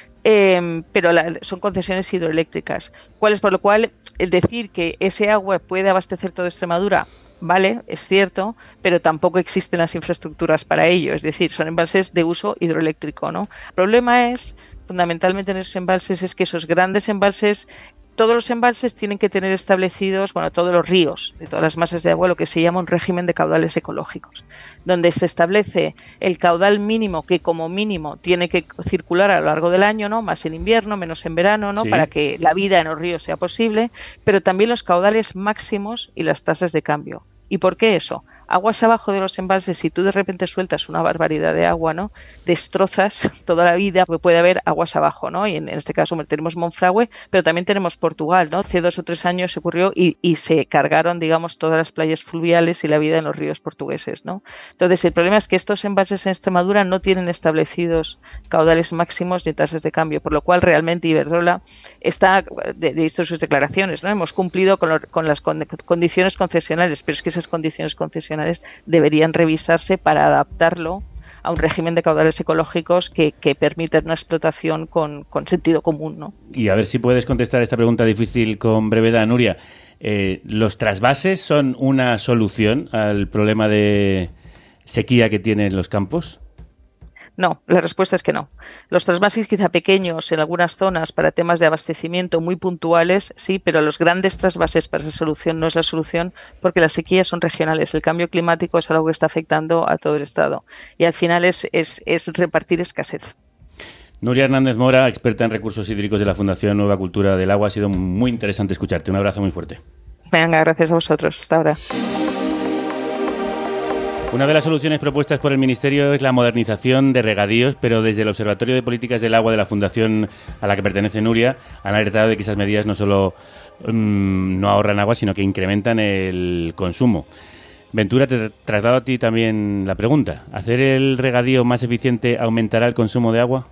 eh, pero la, son concesiones hidroeléctricas. ¿Cuál es? Por lo cual, el decir que ese agua puede abastecer toda Extremadura, vale, es cierto, pero tampoco existen las infraestructuras para ello, es decir, son embalses de uso hidroeléctrico, ¿no? El problema es, fundamentalmente en esos embalses, es que esos grandes embalses, todos los embalses tienen que tener establecidos, bueno, todos los ríos, de todas las masas de agua, lo que se llama un régimen de caudales ecológicos, donde se establece el caudal mínimo que como mínimo tiene que circular a lo largo del año, ¿no? Más en invierno, menos en verano, ¿no? Sí. Para que la vida en los ríos sea posible, pero también los caudales máximos y las tasas de cambio. ¿Y por qué eso? aguas abajo de los embalses, si tú de repente sueltas una barbaridad de agua, ¿no? Destrozas toda la vida, porque puede haber aguas abajo, ¿no? Y en, en este caso tenemos Monfragüe, pero también tenemos Portugal, ¿no? Hace dos o tres años se ocurrió y, y se cargaron, digamos, todas las playas fluviales y la vida en los ríos portugueses, ¿no? Entonces, el problema es que estos embalses en Extremadura no tienen establecidos caudales máximos ni tasas de cambio, por lo cual realmente Iberdrola está, de, de visto sus declaraciones, ¿no? Hemos cumplido con, lo, con las con, condiciones concesionales, pero es que esas condiciones concesionales deberían revisarse para adaptarlo a un régimen de caudales ecológicos que, que permitan una explotación con, con sentido común, ¿no? Y a ver si puedes contestar esta pregunta difícil con brevedad, Nuria. Eh, ¿Los trasvases son una solución al problema de sequía que tienen los campos? No, la respuesta es que no. Los trasvases quizá pequeños en algunas zonas para temas de abastecimiento muy puntuales, sí, pero los grandes trasvases para esa solución no es la solución porque las sequías son regionales. El cambio climático es algo que está afectando a todo el Estado y al final es, es, es repartir escasez. Nuria Hernández Mora, experta en recursos hídricos de la Fundación Nueva Cultura del Agua. Ha sido muy interesante escucharte. Un abrazo muy fuerte. Venga, gracias a vosotros. Hasta ahora. Una de las soluciones propuestas por el Ministerio es la modernización de regadíos, pero desde el Observatorio de Políticas del Agua de la Fundación a la que pertenece Nuria han alertado de que esas medidas no solo mmm, no ahorran agua, sino que incrementan el consumo. Ventura, te traslado a ti también la pregunta. ¿Hacer el regadío más eficiente aumentará el consumo de agua?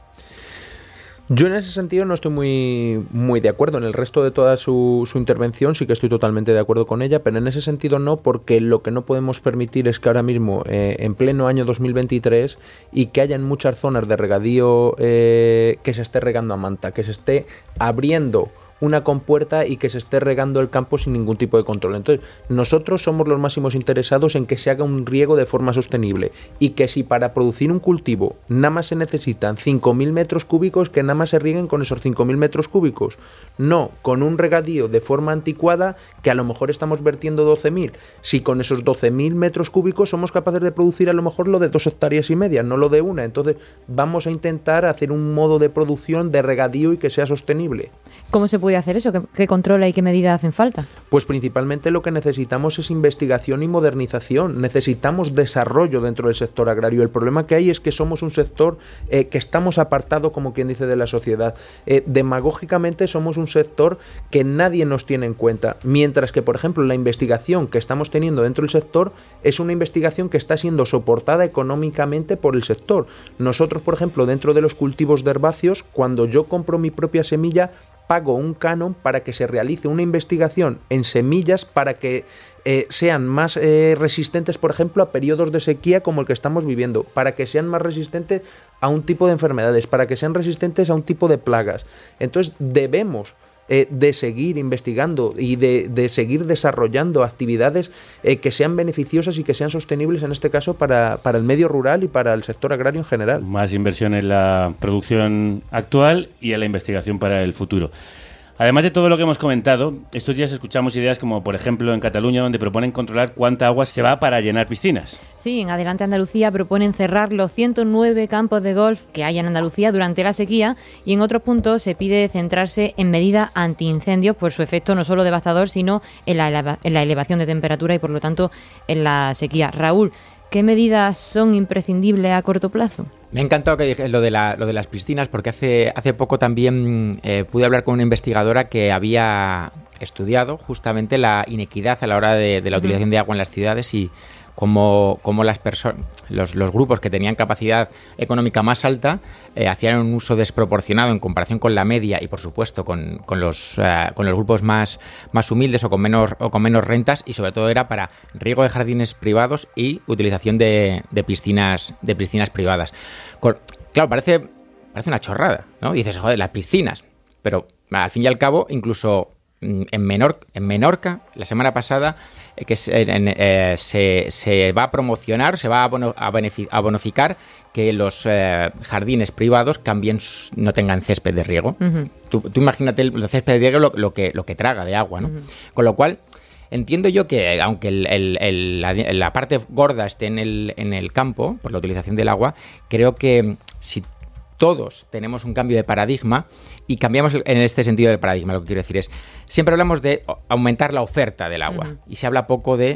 Yo en ese sentido no estoy muy, muy de acuerdo. En el resto de toda su, su intervención sí que estoy totalmente de acuerdo con ella, pero en ese sentido no, porque lo que no podemos permitir es que ahora mismo, eh, en pleno año dos mil veintitrés, y que haya en muchas zonas de regadío eh, que se esté regando a manta, que se esté abriendo una compuerta y que se esté regando el campo sin ningún tipo de control. Entonces, nosotros somos los máximos interesados en que se haga un riego de forma sostenible y que si para producir un cultivo nada más se necesitan cinco mil metros cúbicos, que nada más se rieguen con esos cinco mil metros cúbicos. No, con un regadío de forma anticuada que a lo mejor estamos vertiendo doce mil. Si con esos doce mil metros cúbicos somos capaces de producir a lo mejor lo de dos hectáreas y media, no lo de una. Entonces, vamos a intentar hacer un modo de producción de regadío y que sea sostenible. ¿Cómo se puede hacer eso? ¿Qué, qué controla y qué medidas hacen falta? Pues principalmente lo que necesitamos es investigación y modernización. Necesitamos desarrollo dentro del sector agrario. El problema que hay es que somos un sector eh, que estamos apartados, como quien dice, de la sociedad. Eh, demagógicamente somos un sector que nadie nos tiene en cuenta. Mientras que, por ejemplo, la investigación que estamos teniendo dentro del sector es una investigación que está siendo soportada económicamente por el sector. Nosotros, por ejemplo, dentro de los cultivos de herbáceos, cuando yo compro mi propia semilla, pago un canon para que se realice una investigación en semillas para que eh, sean más eh, resistentes, por ejemplo, a periodos de sequía como el que estamos viviendo, para que sean más resistentes a un tipo de enfermedades, para que sean resistentes a un tipo de plagas. Entonces debemos eh, de seguir investigando y de, de seguir desarrollando actividades eh, que sean beneficiosas y que sean sostenibles, en este caso para, para el medio rural y para el sector agrario en general. Más inversión en la producción actual y en la investigación para el futuro. Además de todo lo que hemos comentado, estos días escuchamos ideas como, por ejemplo, en Cataluña, donde proponen controlar cuánta agua se va para llenar piscinas. Sí, en Adelante Andalucía proponen cerrar los ciento nueve campos de golf que hay en Andalucía durante la sequía, y en otros puntos se pide centrarse en medidas antiincendios por su efecto no solo devastador, sino en la, eleva- en la elevación de temperatura y, por lo tanto, en la sequía. Raúl, ¿qué medidas son imprescindibles a corto plazo? Me ha encantado que dije lo de, la, lo de las piscinas, porque hace, hace poco también eh, pude hablar con una investigadora que había estudiado justamente la inequidad a la hora de, de la utilización de agua en las ciudades y cómo, cómo las personas, los, los grupos que tenían capacidad económica más alta eh, hacían un uso desproporcionado en comparación con la media y, por supuesto, con, con, los, uh, con los grupos más, más humildes o con, menos, o con menos rentas, y sobre todo era para riego de jardines privados y utilización de, de, piscinas, de piscinas privadas. Con, claro, parece, parece una chorrada, ¿no? Dices, joder, las piscinas, pero al fin y al cabo, incluso en, Menor, en Menorca, la semana pasada, eh, que se, en, eh, se, se va a promocionar, se va a, bono, a, benefic, a bonificar que los eh, jardines privados también no tengan césped de riego. Uh-huh. Tú, tú imagínate el, el césped de riego lo, lo, que, lo que traga de agua, ¿no? Uh-huh. Con lo cual, entiendo yo que, aunque el, el, el, la, la parte gorda esté en el, en el campo, por la utilización del agua, creo que si todos tenemos un cambio de paradigma y cambiamos en este sentido del paradigma, lo que quiero decir es, siempre hablamos de aumentar la oferta del agua, uh-huh, y se habla poco de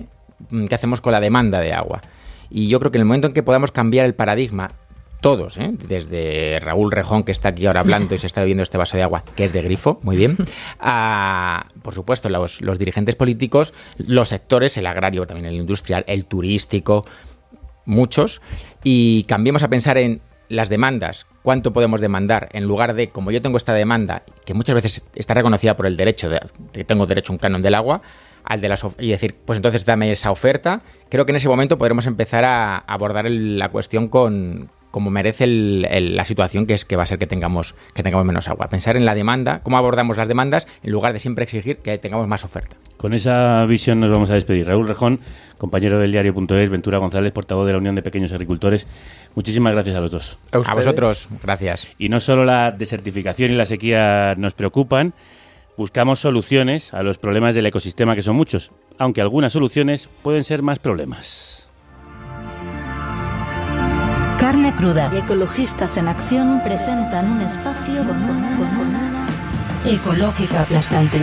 qué hacemos con la demanda de agua. Y yo creo que en el momento en que podamos cambiar el paradigma, todos, ¿eh? Desde Raúl Rejón, que está aquí ahora hablando y se está bebiendo este vaso de agua, que es de grifo, muy bien, a, por supuesto, los, los dirigentes políticos, los sectores, el agrario, también el industrial, el turístico, muchos, y cambiemos a pensar en las demandas, cuánto podemos demandar, en lugar de, como yo tengo esta demanda, que muchas veces está reconocida por el derecho, de que tengo derecho a un canon del agua, al de las y decir, pues entonces dame esa oferta. Creo que en ese momento podremos empezar a abordar el, la cuestión con como merece el, el, la situación, que es que va a ser que tengamos que tengamos menos agua. Pensar en la demanda, cómo abordamos las demandas, en lugar de siempre exigir que tengamos más oferta. Con esa visión nos vamos a despedir. Raúl Rejón, compañero del diario punto es, Ventura González, portavoz de la Unión de Pequeños Agricultores. Muchísimas gracias a los dos. A, a vosotros, gracias. Y no solo la desertificación y la sequía nos preocupan, buscamos soluciones a los problemas del ecosistema, que son muchos, aunque algunas soluciones pueden ser más problemas. Carne Cruda y Ecologistas en Acción presentan un espacio con una, con una ecológica aplastante.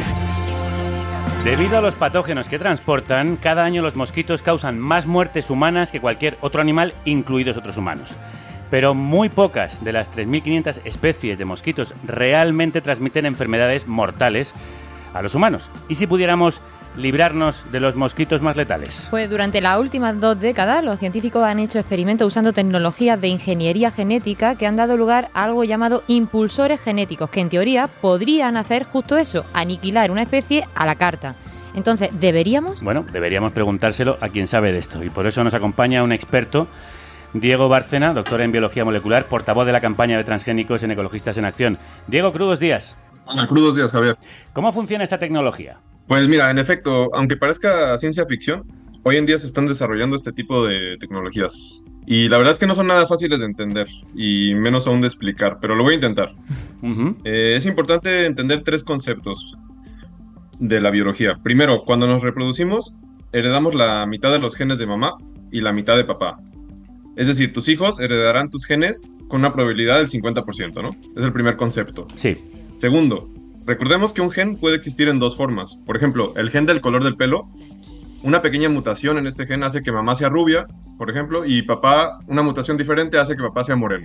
Debido a los patógenos que transportan, cada año los mosquitos causan más muertes humanas que cualquier otro animal, incluidos otros humanos. Pero muy pocas de las tres mil quinientas especies de mosquitos realmente transmiten enfermedades mortales a los humanos. ¿Y si pudiéramos librarnos de los mosquitos más letales? Pues durante las últimas dos décadas los científicos han hecho experimentos usando tecnologías de ingeniería genética que han dado lugar a algo llamado impulsores genéticos, que en teoría podrían hacer justo eso, aniquilar una especie a la carta. Entonces, ¿deberíamos? Bueno, deberíamos preguntárselo a quien sabe de esto, y por eso nos acompaña un experto, Diego Bárcena, doctor en biología molecular, portavoz de la campaña de transgénicos en Ecologistas en Acción. Diego, crudos días. Hola, crudos días, Javier. ¿Cómo funciona esta tecnología? Pues mira, en efecto, aunque parezca ciencia ficción, hoy en día se están desarrollando este tipo de tecnologías. Y la verdad es que no son nada fáciles de entender, y menos aún de explicar, pero lo voy a intentar. Uh-huh. Eh, es importante entender tres conceptos de la biología. Primero, cuando nos reproducimos, heredamos la mitad de los genes de mamá y la mitad de papá. Es decir, tus hijos heredarán tus genes con una probabilidad del cincuenta por ciento, ¿no? Es el primer concepto. Sí. Segundo, recordemos que un gen puede existir en dos formas. Por ejemplo, el gen del color del pelo. Una pequeña mutación en este gen hace que mamá sea rubia, por ejemplo, y papá, una mutación diferente hace que papá sea moreno.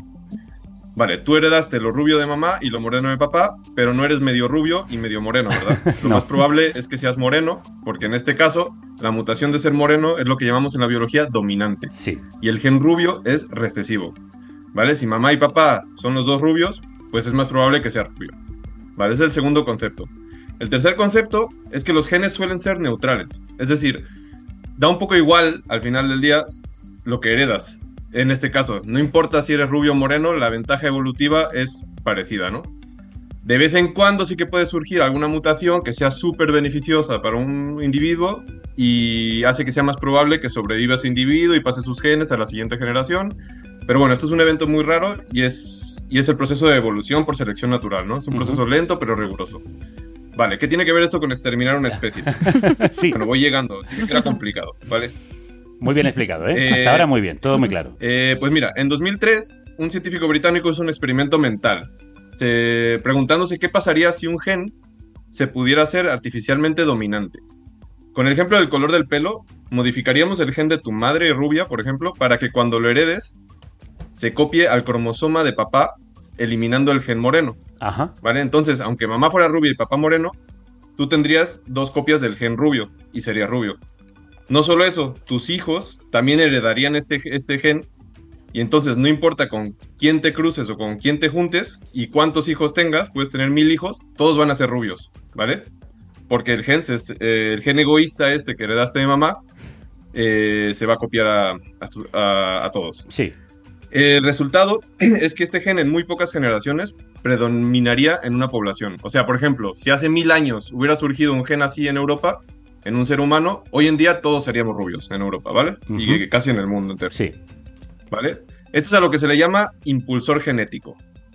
Vale, tú heredaste lo rubio de mamá y lo moreno de papá, pero no eres medio rubio y medio moreno, ¿verdad? Lo no. más probable es que seas moreno, porque en este caso, la mutación de ser moreno es lo que llamamos en la biología dominante. Sí. Y el gen rubio es recesivo, ¿vale? Si mamá y papá son los dos rubios, pues es más probable que sea rubio. Vale, ese es el segundo concepto. El tercer concepto es que los genes suelen ser neutrales, es decir, da un poco igual al final del día lo que heredas. En este caso, no importa si eres rubio o moreno, la ventaja evolutiva es parecida, ¿no? De vez en cuando sí que puede surgir alguna mutación que sea súper beneficiosa para un individuo y hace que sea más probable que sobreviva ese individuo y pase sus genes a la siguiente generación. Pero bueno, esto es un evento muy raro y es, y es el proceso de evolución por selección natural, ¿no? Es un uh-huh. proceso lento pero riguroso. Vale, ¿qué tiene que ver esto con exterminar una especie? Sí. Bueno, voy llegando, era complicado, ¿vale? Muy bien explicado, ¿eh? ¿eh? Hasta ahora muy bien, todo muy claro. Eh, pues mira, en dos mil tres, un científico británico hizo un experimento mental, se, preguntándose qué pasaría si un gen se pudiera hacer artificialmente dominante. Con el ejemplo del color del pelo, modificaríamos el gen de tu madre rubia, por ejemplo, para que cuando lo heredes, se copie al cromosoma de papá, eliminando el gen moreno. Ajá. ¿Vale? Entonces, aunque mamá fuera rubia y papá moreno, tú tendrías dos copias del gen rubio, y sería rubio. No solo eso, tus hijos también heredarían este, este gen, y entonces no importa con quién te cruces o con quién te juntes y cuántos hijos tengas, puedes tener mil hijos, todos van a ser rubios, ¿vale? Porque el gen, eh, el gen egoísta este que heredaste de mamá eh, se va a copiar a, a, a todos. Sí. El resultado es que este gen en muy pocas generaciones predominaría en una población. O sea, por ejemplo, si hace mil años hubiera surgido un gen así en Europa, en un ser humano, hoy en día todos seríamos rubios en Europa, ¿vale? Uh-huh. Y casi en el mundo entero. Sí. ¿Vale? Esto es a lo que se le llama impulsor genético.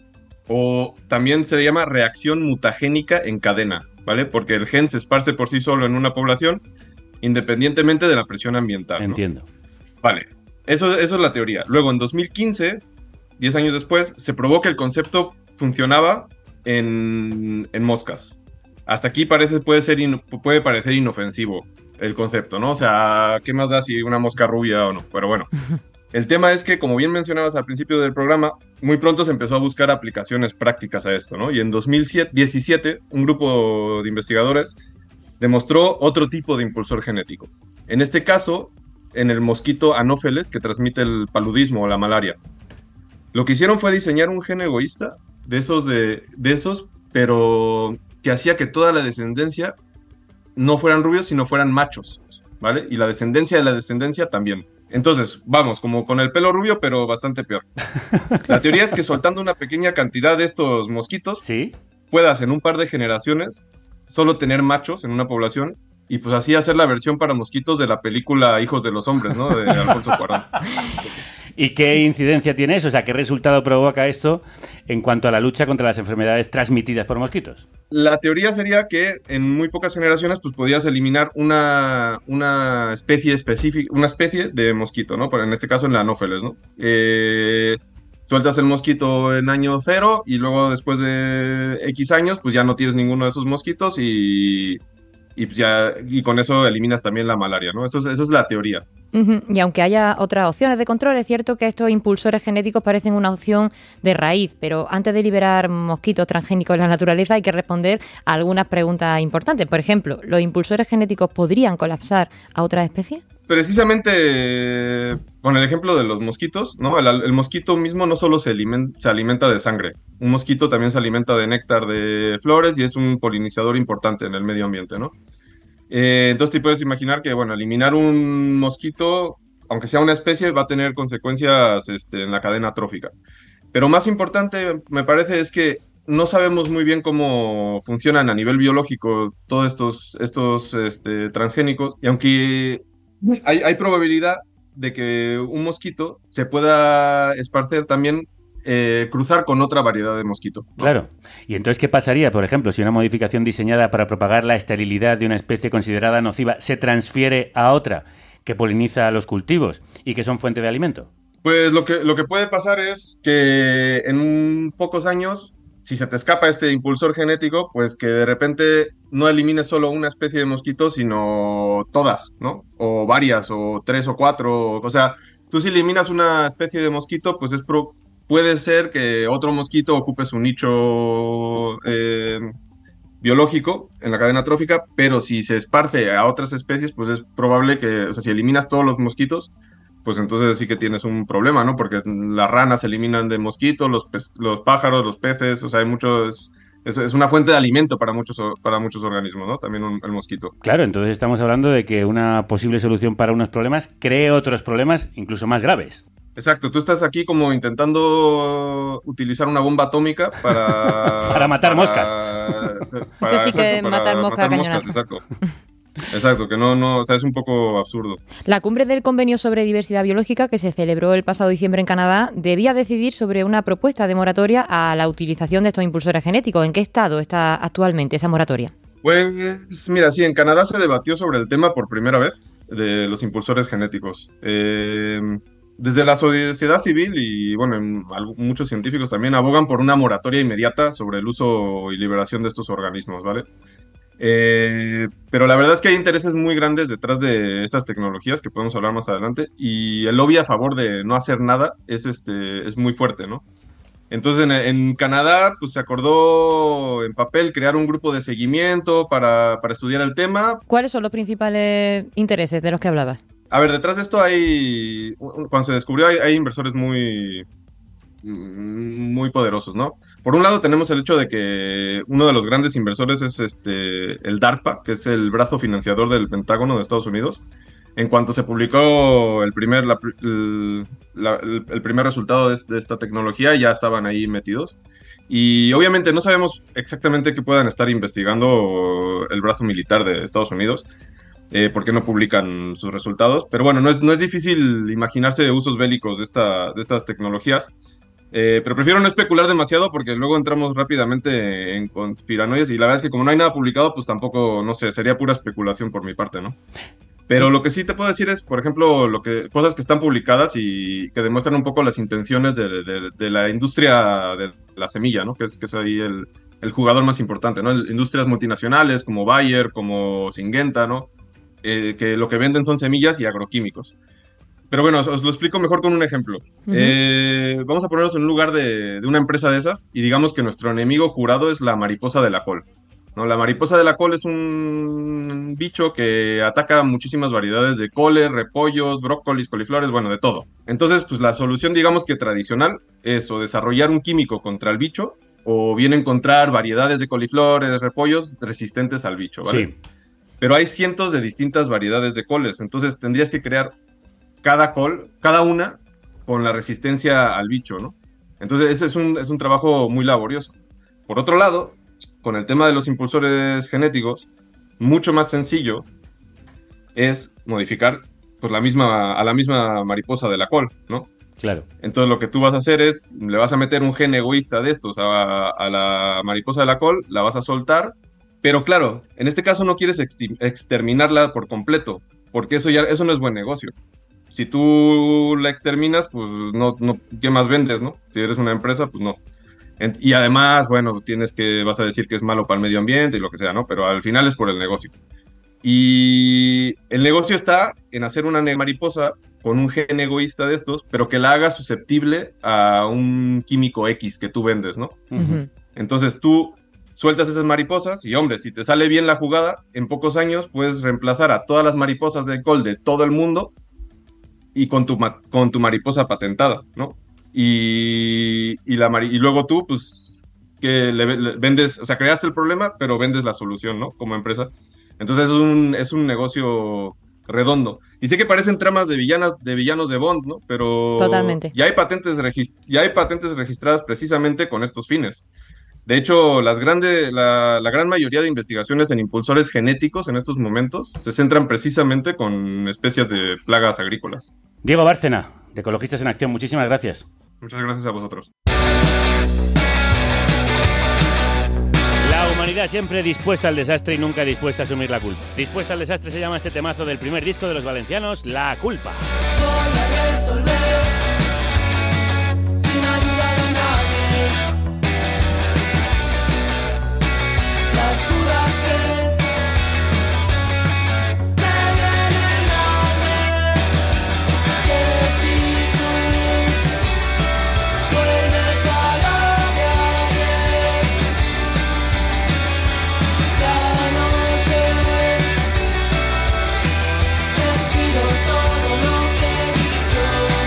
O también se le llama reacción mutagénica en cadena, ¿vale? Porque el gen se esparce por sí solo en una población, independientemente de la presión ambiental, ¿no? Entiendo. Vale, eso, eso es la teoría. Luego, en dos mil quince, diez años después, se probó que el concepto funcionaba en, en moscas. Hasta aquí parece, puede, ser in, puede parecer inofensivo el concepto, ¿no? O sea, ¿qué más da si una mosca rubia o no? Pero bueno, el tema es que, como bien mencionabas al principio del programa, muy pronto se empezó a buscar aplicaciones prácticas a esto, ¿no? Y en dos mil diecisiete, un grupo de investigadores demostró otro tipo de impulsor genético. En este caso, en el mosquito Anopheles, que transmite el paludismo o la malaria. Lo que hicieron fue diseñar un gen egoísta de esos, de, de esos, pero que hacía que toda la descendencia no fueran rubios, sino fueran machos, ¿vale? Y la descendencia de la descendencia también. Entonces, vamos, como con el pelo rubio, pero bastante peor. La teoría es que soltando una pequeña cantidad de estos mosquitos, ¿sí?, puedas en un par de generaciones solo tener machos en una población y pues así hacer la versión para mosquitos de la película Hijos de los Hombres, ¿no? De Alfonso Cuarón. ¿Y qué incidencia tiene eso? O sea, ¿qué resultado provoca esto en cuanto a la lucha contra las enfermedades transmitidas por mosquitos? La teoría sería que en muy pocas generaciones pues podías eliminar una, una especie específica, una especie de mosquito, ¿no? Pero en este caso en la Anopheles, ¿no? Eh, sueltas el mosquito en año cero y luego después de X años pues ya no tienes ninguno de esos mosquitos y... Y, pues ya, y con eso eliminas también la malaria, ¿no? Eso es, eso es la teoría. Uh-huh. Y aunque haya otras opciones de control, es cierto que estos impulsores genéticos parecen una opción de raíz, pero antes de liberar mosquitos transgénicos en la naturaleza hay que responder a algunas preguntas importantes. Por ejemplo, ¿los impulsores genéticos podrían colapsar a otras especies? Precisamente con el ejemplo de los mosquitos, ¿no? El, el mosquito mismo no solo se alimenta, se alimenta de sangre, un mosquito también se alimenta de néctar de flores y es un polinizador importante en el medio ambiente, ¿no? Eh, entonces te puedes imaginar que, bueno, eliminar un mosquito, aunque sea una especie, va a tener consecuencias este, en la cadena trófica. Pero más importante, me parece, es que no sabemos muy bien cómo funcionan a nivel biológico todos estos, estos este, transgénicos, y aunque hay, hay probabilidad de que un mosquito se pueda esparcer también, eh, cruzar con otra variedad de mosquito, ¿no? Claro. ¿Y entonces qué pasaría, por ejemplo, si una modificación diseñada para propagar la esterilidad de una especie considerada nociva se transfiere a otra que poliniza los cultivos y que son fuente de alimento? Pues lo que, lo que puede pasar es que en un, pocos años, si se te escapa este impulsor genético, pues que de repente no elimines solo una especie de mosquito, sino todas, ¿no? O varias, o tres o cuatro. O sea, tú si eliminas una especie de mosquito, pues es pro, puede ser que otro mosquito ocupe su nicho eh, biológico en la cadena trófica, pero si se esparce a otras especies, pues es probable que, o sea, si eliminas todos los mosquitos, pues entonces sí que tienes un problema, ¿no? Porque las ranas se eliminan de mosquitos, los, pez, los pájaros, los peces, o sea, hay muchos... Es, es una fuente de alimento para muchos, para muchos organismos, ¿no? También un, el mosquito. Claro, entonces estamos hablando de que una posible solución para unos problemas cree otros problemas incluso más graves. Exacto, tú estás aquí como intentando utilizar una bomba atómica para... para matar para, moscas. Para, Esto sí que exacto, matar moscas a cañonazo. Exacto. Exacto, que no, no, o sea, es un poco absurdo. La cumbre del Convenio sobre Diversidad Biológica, que se celebró el pasado diciembre en Canadá, debía decidir sobre una propuesta de moratoria a la utilización de estos impulsores genéticos. ¿En qué estado está actualmente esa moratoria? Pues mira, sí, en Canadá se debatió sobre el tema por primera vez de los impulsores genéticos. Eh, desde la sociedad civil y bueno, en, muchos científicos también abogan por una moratoria inmediata sobre el uso y liberación de estos organismos, ¿vale? Eh, pero la verdad es que hay intereses muy grandes detrás de estas tecnologías que podemos hablar más adelante y el lobby a favor de no hacer nada es, este, es muy fuerte, ¿no? Entonces en, en Canadá pues, se acordó en papel crear un grupo de seguimiento para, para estudiar el tema. ¿Cuáles son los principales intereses de los que hablabas? A ver, detrás de esto hay, cuando se descubrió hay, hay inversores muy... muy poderosos, ¿no? Por un lado tenemos el hecho de que uno de los grandes inversores es este el DARPA, que es el brazo financiador del Pentágono de Estados Unidos. En cuanto se publicó el primer, la, el, la, el, el primer resultado de, de esta tecnología, ya estaban ahí metidos. Y obviamente no sabemos exactamente qué puedan estar investigando el brazo militar de Estados Unidos, eh, porque no publican sus resultados. Pero bueno, no es, no es difícil imaginarse usos bélicos de, esta, de estas tecnologías. Eh, pero prefiero no especular demasiado porque luego entramos rápidamente en conspiranoias y la verdad es que como no hay nada publicado, pues tampoco, no sé, sería pura especulación por mi parte, ¿no? Pero lo que sí te puedo decir es, por ejemplo, lo que cosas que están publicadas y que demuestran un poco las intenciones de, de, de la industria de la semilla, ¿no? Que es, que es ahí el, el jugador más importante, ¿no? Industrias multinacionales como Bayer, como Syngenta, ¿no? eh, que lo que venden son semillas y agroquímicos. Pero bueno, os, os lo explico mejor con un ejemplo. Uh-huh. eh, vamos a ponernos en un lugar de, de una empresa de esas y digamos que nuestro enemigo jurado es la mariposa de la col. ¿No? La mariposa de la col es un bicho que ataca muchísimas variedades de coles, repollos, brócolis, coliflores, bueno, de todo. Entonces, pues la solución, digamos que tradicional, es o desarrollar un químico contra el bicho, o bien encontrar variedades de coliflores, repollos resistentes al bicho, ¿vale? Sí. Pero hay cientos de distintas variedades de coles, entonces tendrías que crear cada col, cada una, con la resistencia al bicho, ¿no? Entonces, ese es un, es un trabajo muy laborioso. Por otro lado, con el tema de los impulsores genéticos, mucho más sencillo es modificar pues, la misma, a la misma mariposa de la col, ¿no? Claro. Entonces lo que tú vas a hacer es, le vas a meter un gen egoísta de estos a, a la mariposa de la col, la vas a soltar, pero claro, en este caso no quieres ex- exterminarla por completo, porque eso ya eso no es buen negocio. Si tú la exterminas, pues no, no, ¿qué más vendes, no? Si eres una empresa, pues no. Y además, bueno, tienes que, vas a decir que es malo para el medio ambiente y lo que sea, ¿no? Pero al final es por el negocio. Y el negocio está en hacer una mariposa con un gen egoísta de estos, pero que la haga susceptible a un químico X que tú vendes, ¿no? Uh-huh. Entonces tú sueltas esas mariposas y, hombre, si te sale bien la jugada, en pocos años puedes reemplazar a todas las mariposas de col de todo el mundo y con tu, con tu mariposa patentada, ¿no? Y, y, la mari- y luego tú, pues, que le, le vendes, o sea, creaste el problema, pero vendes la solución, ¿no? Como empresa. Entonces es un, es un negocio redondo. Y sé que parecen tramas de villanas, de villanos de Bond, ¿no? Pero totalmente. Ya hay patentes regist- ya hay patentes registradas precisamente con estos fines. De hecho, las grandes, la, la gran mayoría de investigaciones en impulsores genéticos en estos momentos se centran precisamente con especies de plagas agrícolas. Diego Bárcena, de Ecologistas en Acción, muchísimas gracias. Muchas gracias a vosotros. La humanidad siempre dispuesta al desastre y nunca dispuesta a asumir la culpa. Dispuesta al desastre se llama este temazo del primer disco de los valencianos, La Culpa. Voy a resolver sin ayuda de nadie las dudas que me vienen a ver. Que si tú vuelves a la de ayer, ya no sé, te pido todo lo que he dicho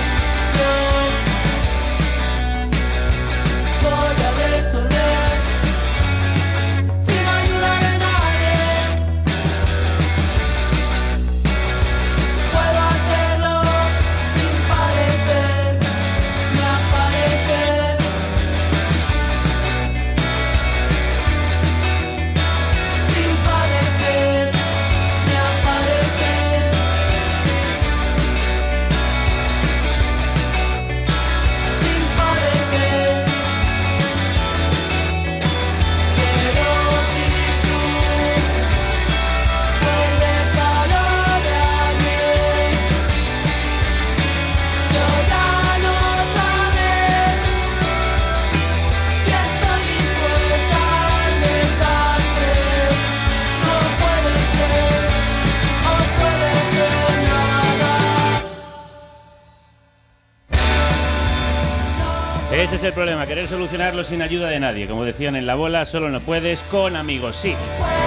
yo. Voy a resolver sin ayuda de nadie. Puedo hacerlo sin parecer ni aparecer. Sin parecer ni aparecer. Sin parecer. Pero si tú vuelves a lo de ayer, yo ya no sabré si estoy dispuesta al desastre. No puede ser, o puede ser nada. Ese es el problema, querer solucionarlo sin ayuda de nadie. Como decían en La Bola, solo no puedes con amigos, sí.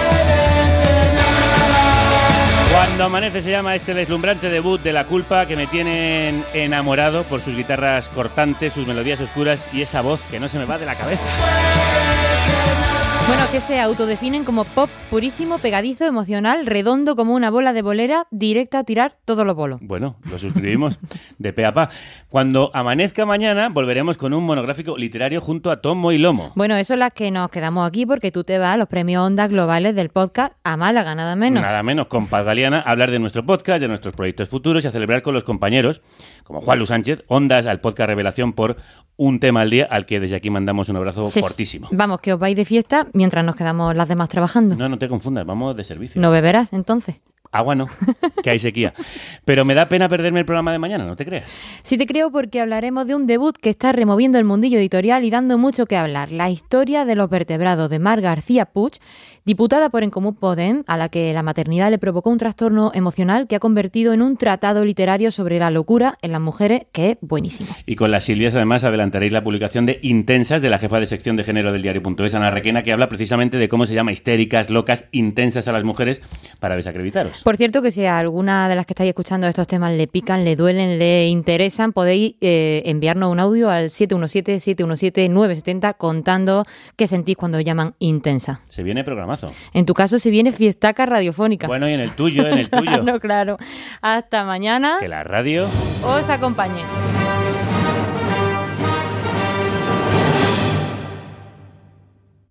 Cuando amanece se llama este deslumbrante debut de La Culpa, que me tienen enamorado por sus guitarras cortantes, sus melodías oscuras y esa voz que no se me va de la cabeza. Bueno, que se autodefinen como pop purísimo, pegadizo, emocional, redondo como una bola de bolera, directa a tirar todos los bolos. Bueno, lo suscribimos de pe a pa. Cuando amanezca mañana volveremos con un monográfico literario junto a Tomo y Lomo. Bueno, eso es las que nos quedamos aquí porque tú te vas a los premios Ondas Globales del podcast a Málaga, nada menos. Nada menos, con Paz Galiana, a hablar de nuestro podcast, de nuestros proyectos futuros y a celebrar con los compañeros, como Juan Luis Sánchez, Ondas al podcast Revelación por un tema al día, al que desde aquí mandamos un abrazo Sí, fortísimo. Vamos, que os vais de fiesta mientras nos quedamos las demás trabajando. No, no te confundas, vamos de servicio. ¿No beberás, entonces? Agua no, que hay sequía. Pero me da pena perderme el programa de mañana, ¿no te creas? Sí te creo, porque hablaremos de un debut que está removiendo el mundillo editorial y dando mucho que hablar. La historia de los vertebrados de Mar García Puig, diputada por En Comú Podem, a la que la maternidad le provocó un trastorno emocional que ha convertido en un tratado literario sobre la locura en las mujeres, que es buenísimo. Y con las Silvias, además, adelantaréis la publicación de Intensas, de la jefa de sección de género del diario.es, Ana Requena, que habla precisamente de cómo se llama histéricas, locas, intensas a las mujeres para desacreditaros. Por cierto, que si a alguna de las que estáis escuchando estos temas le pican, le duelen, le interesan, podéis eh, enviarnos un audio al siete uno siete, siete uno siete, nueve siete cero contando qué sentís cuando llaman intensa. Se viene programazo. En tu caso se viene fiestaca radiofónica. Bueno, y en el tuyo, en el tuyo. Claro, claro. Hasta mañana. Que la radio os acompañe.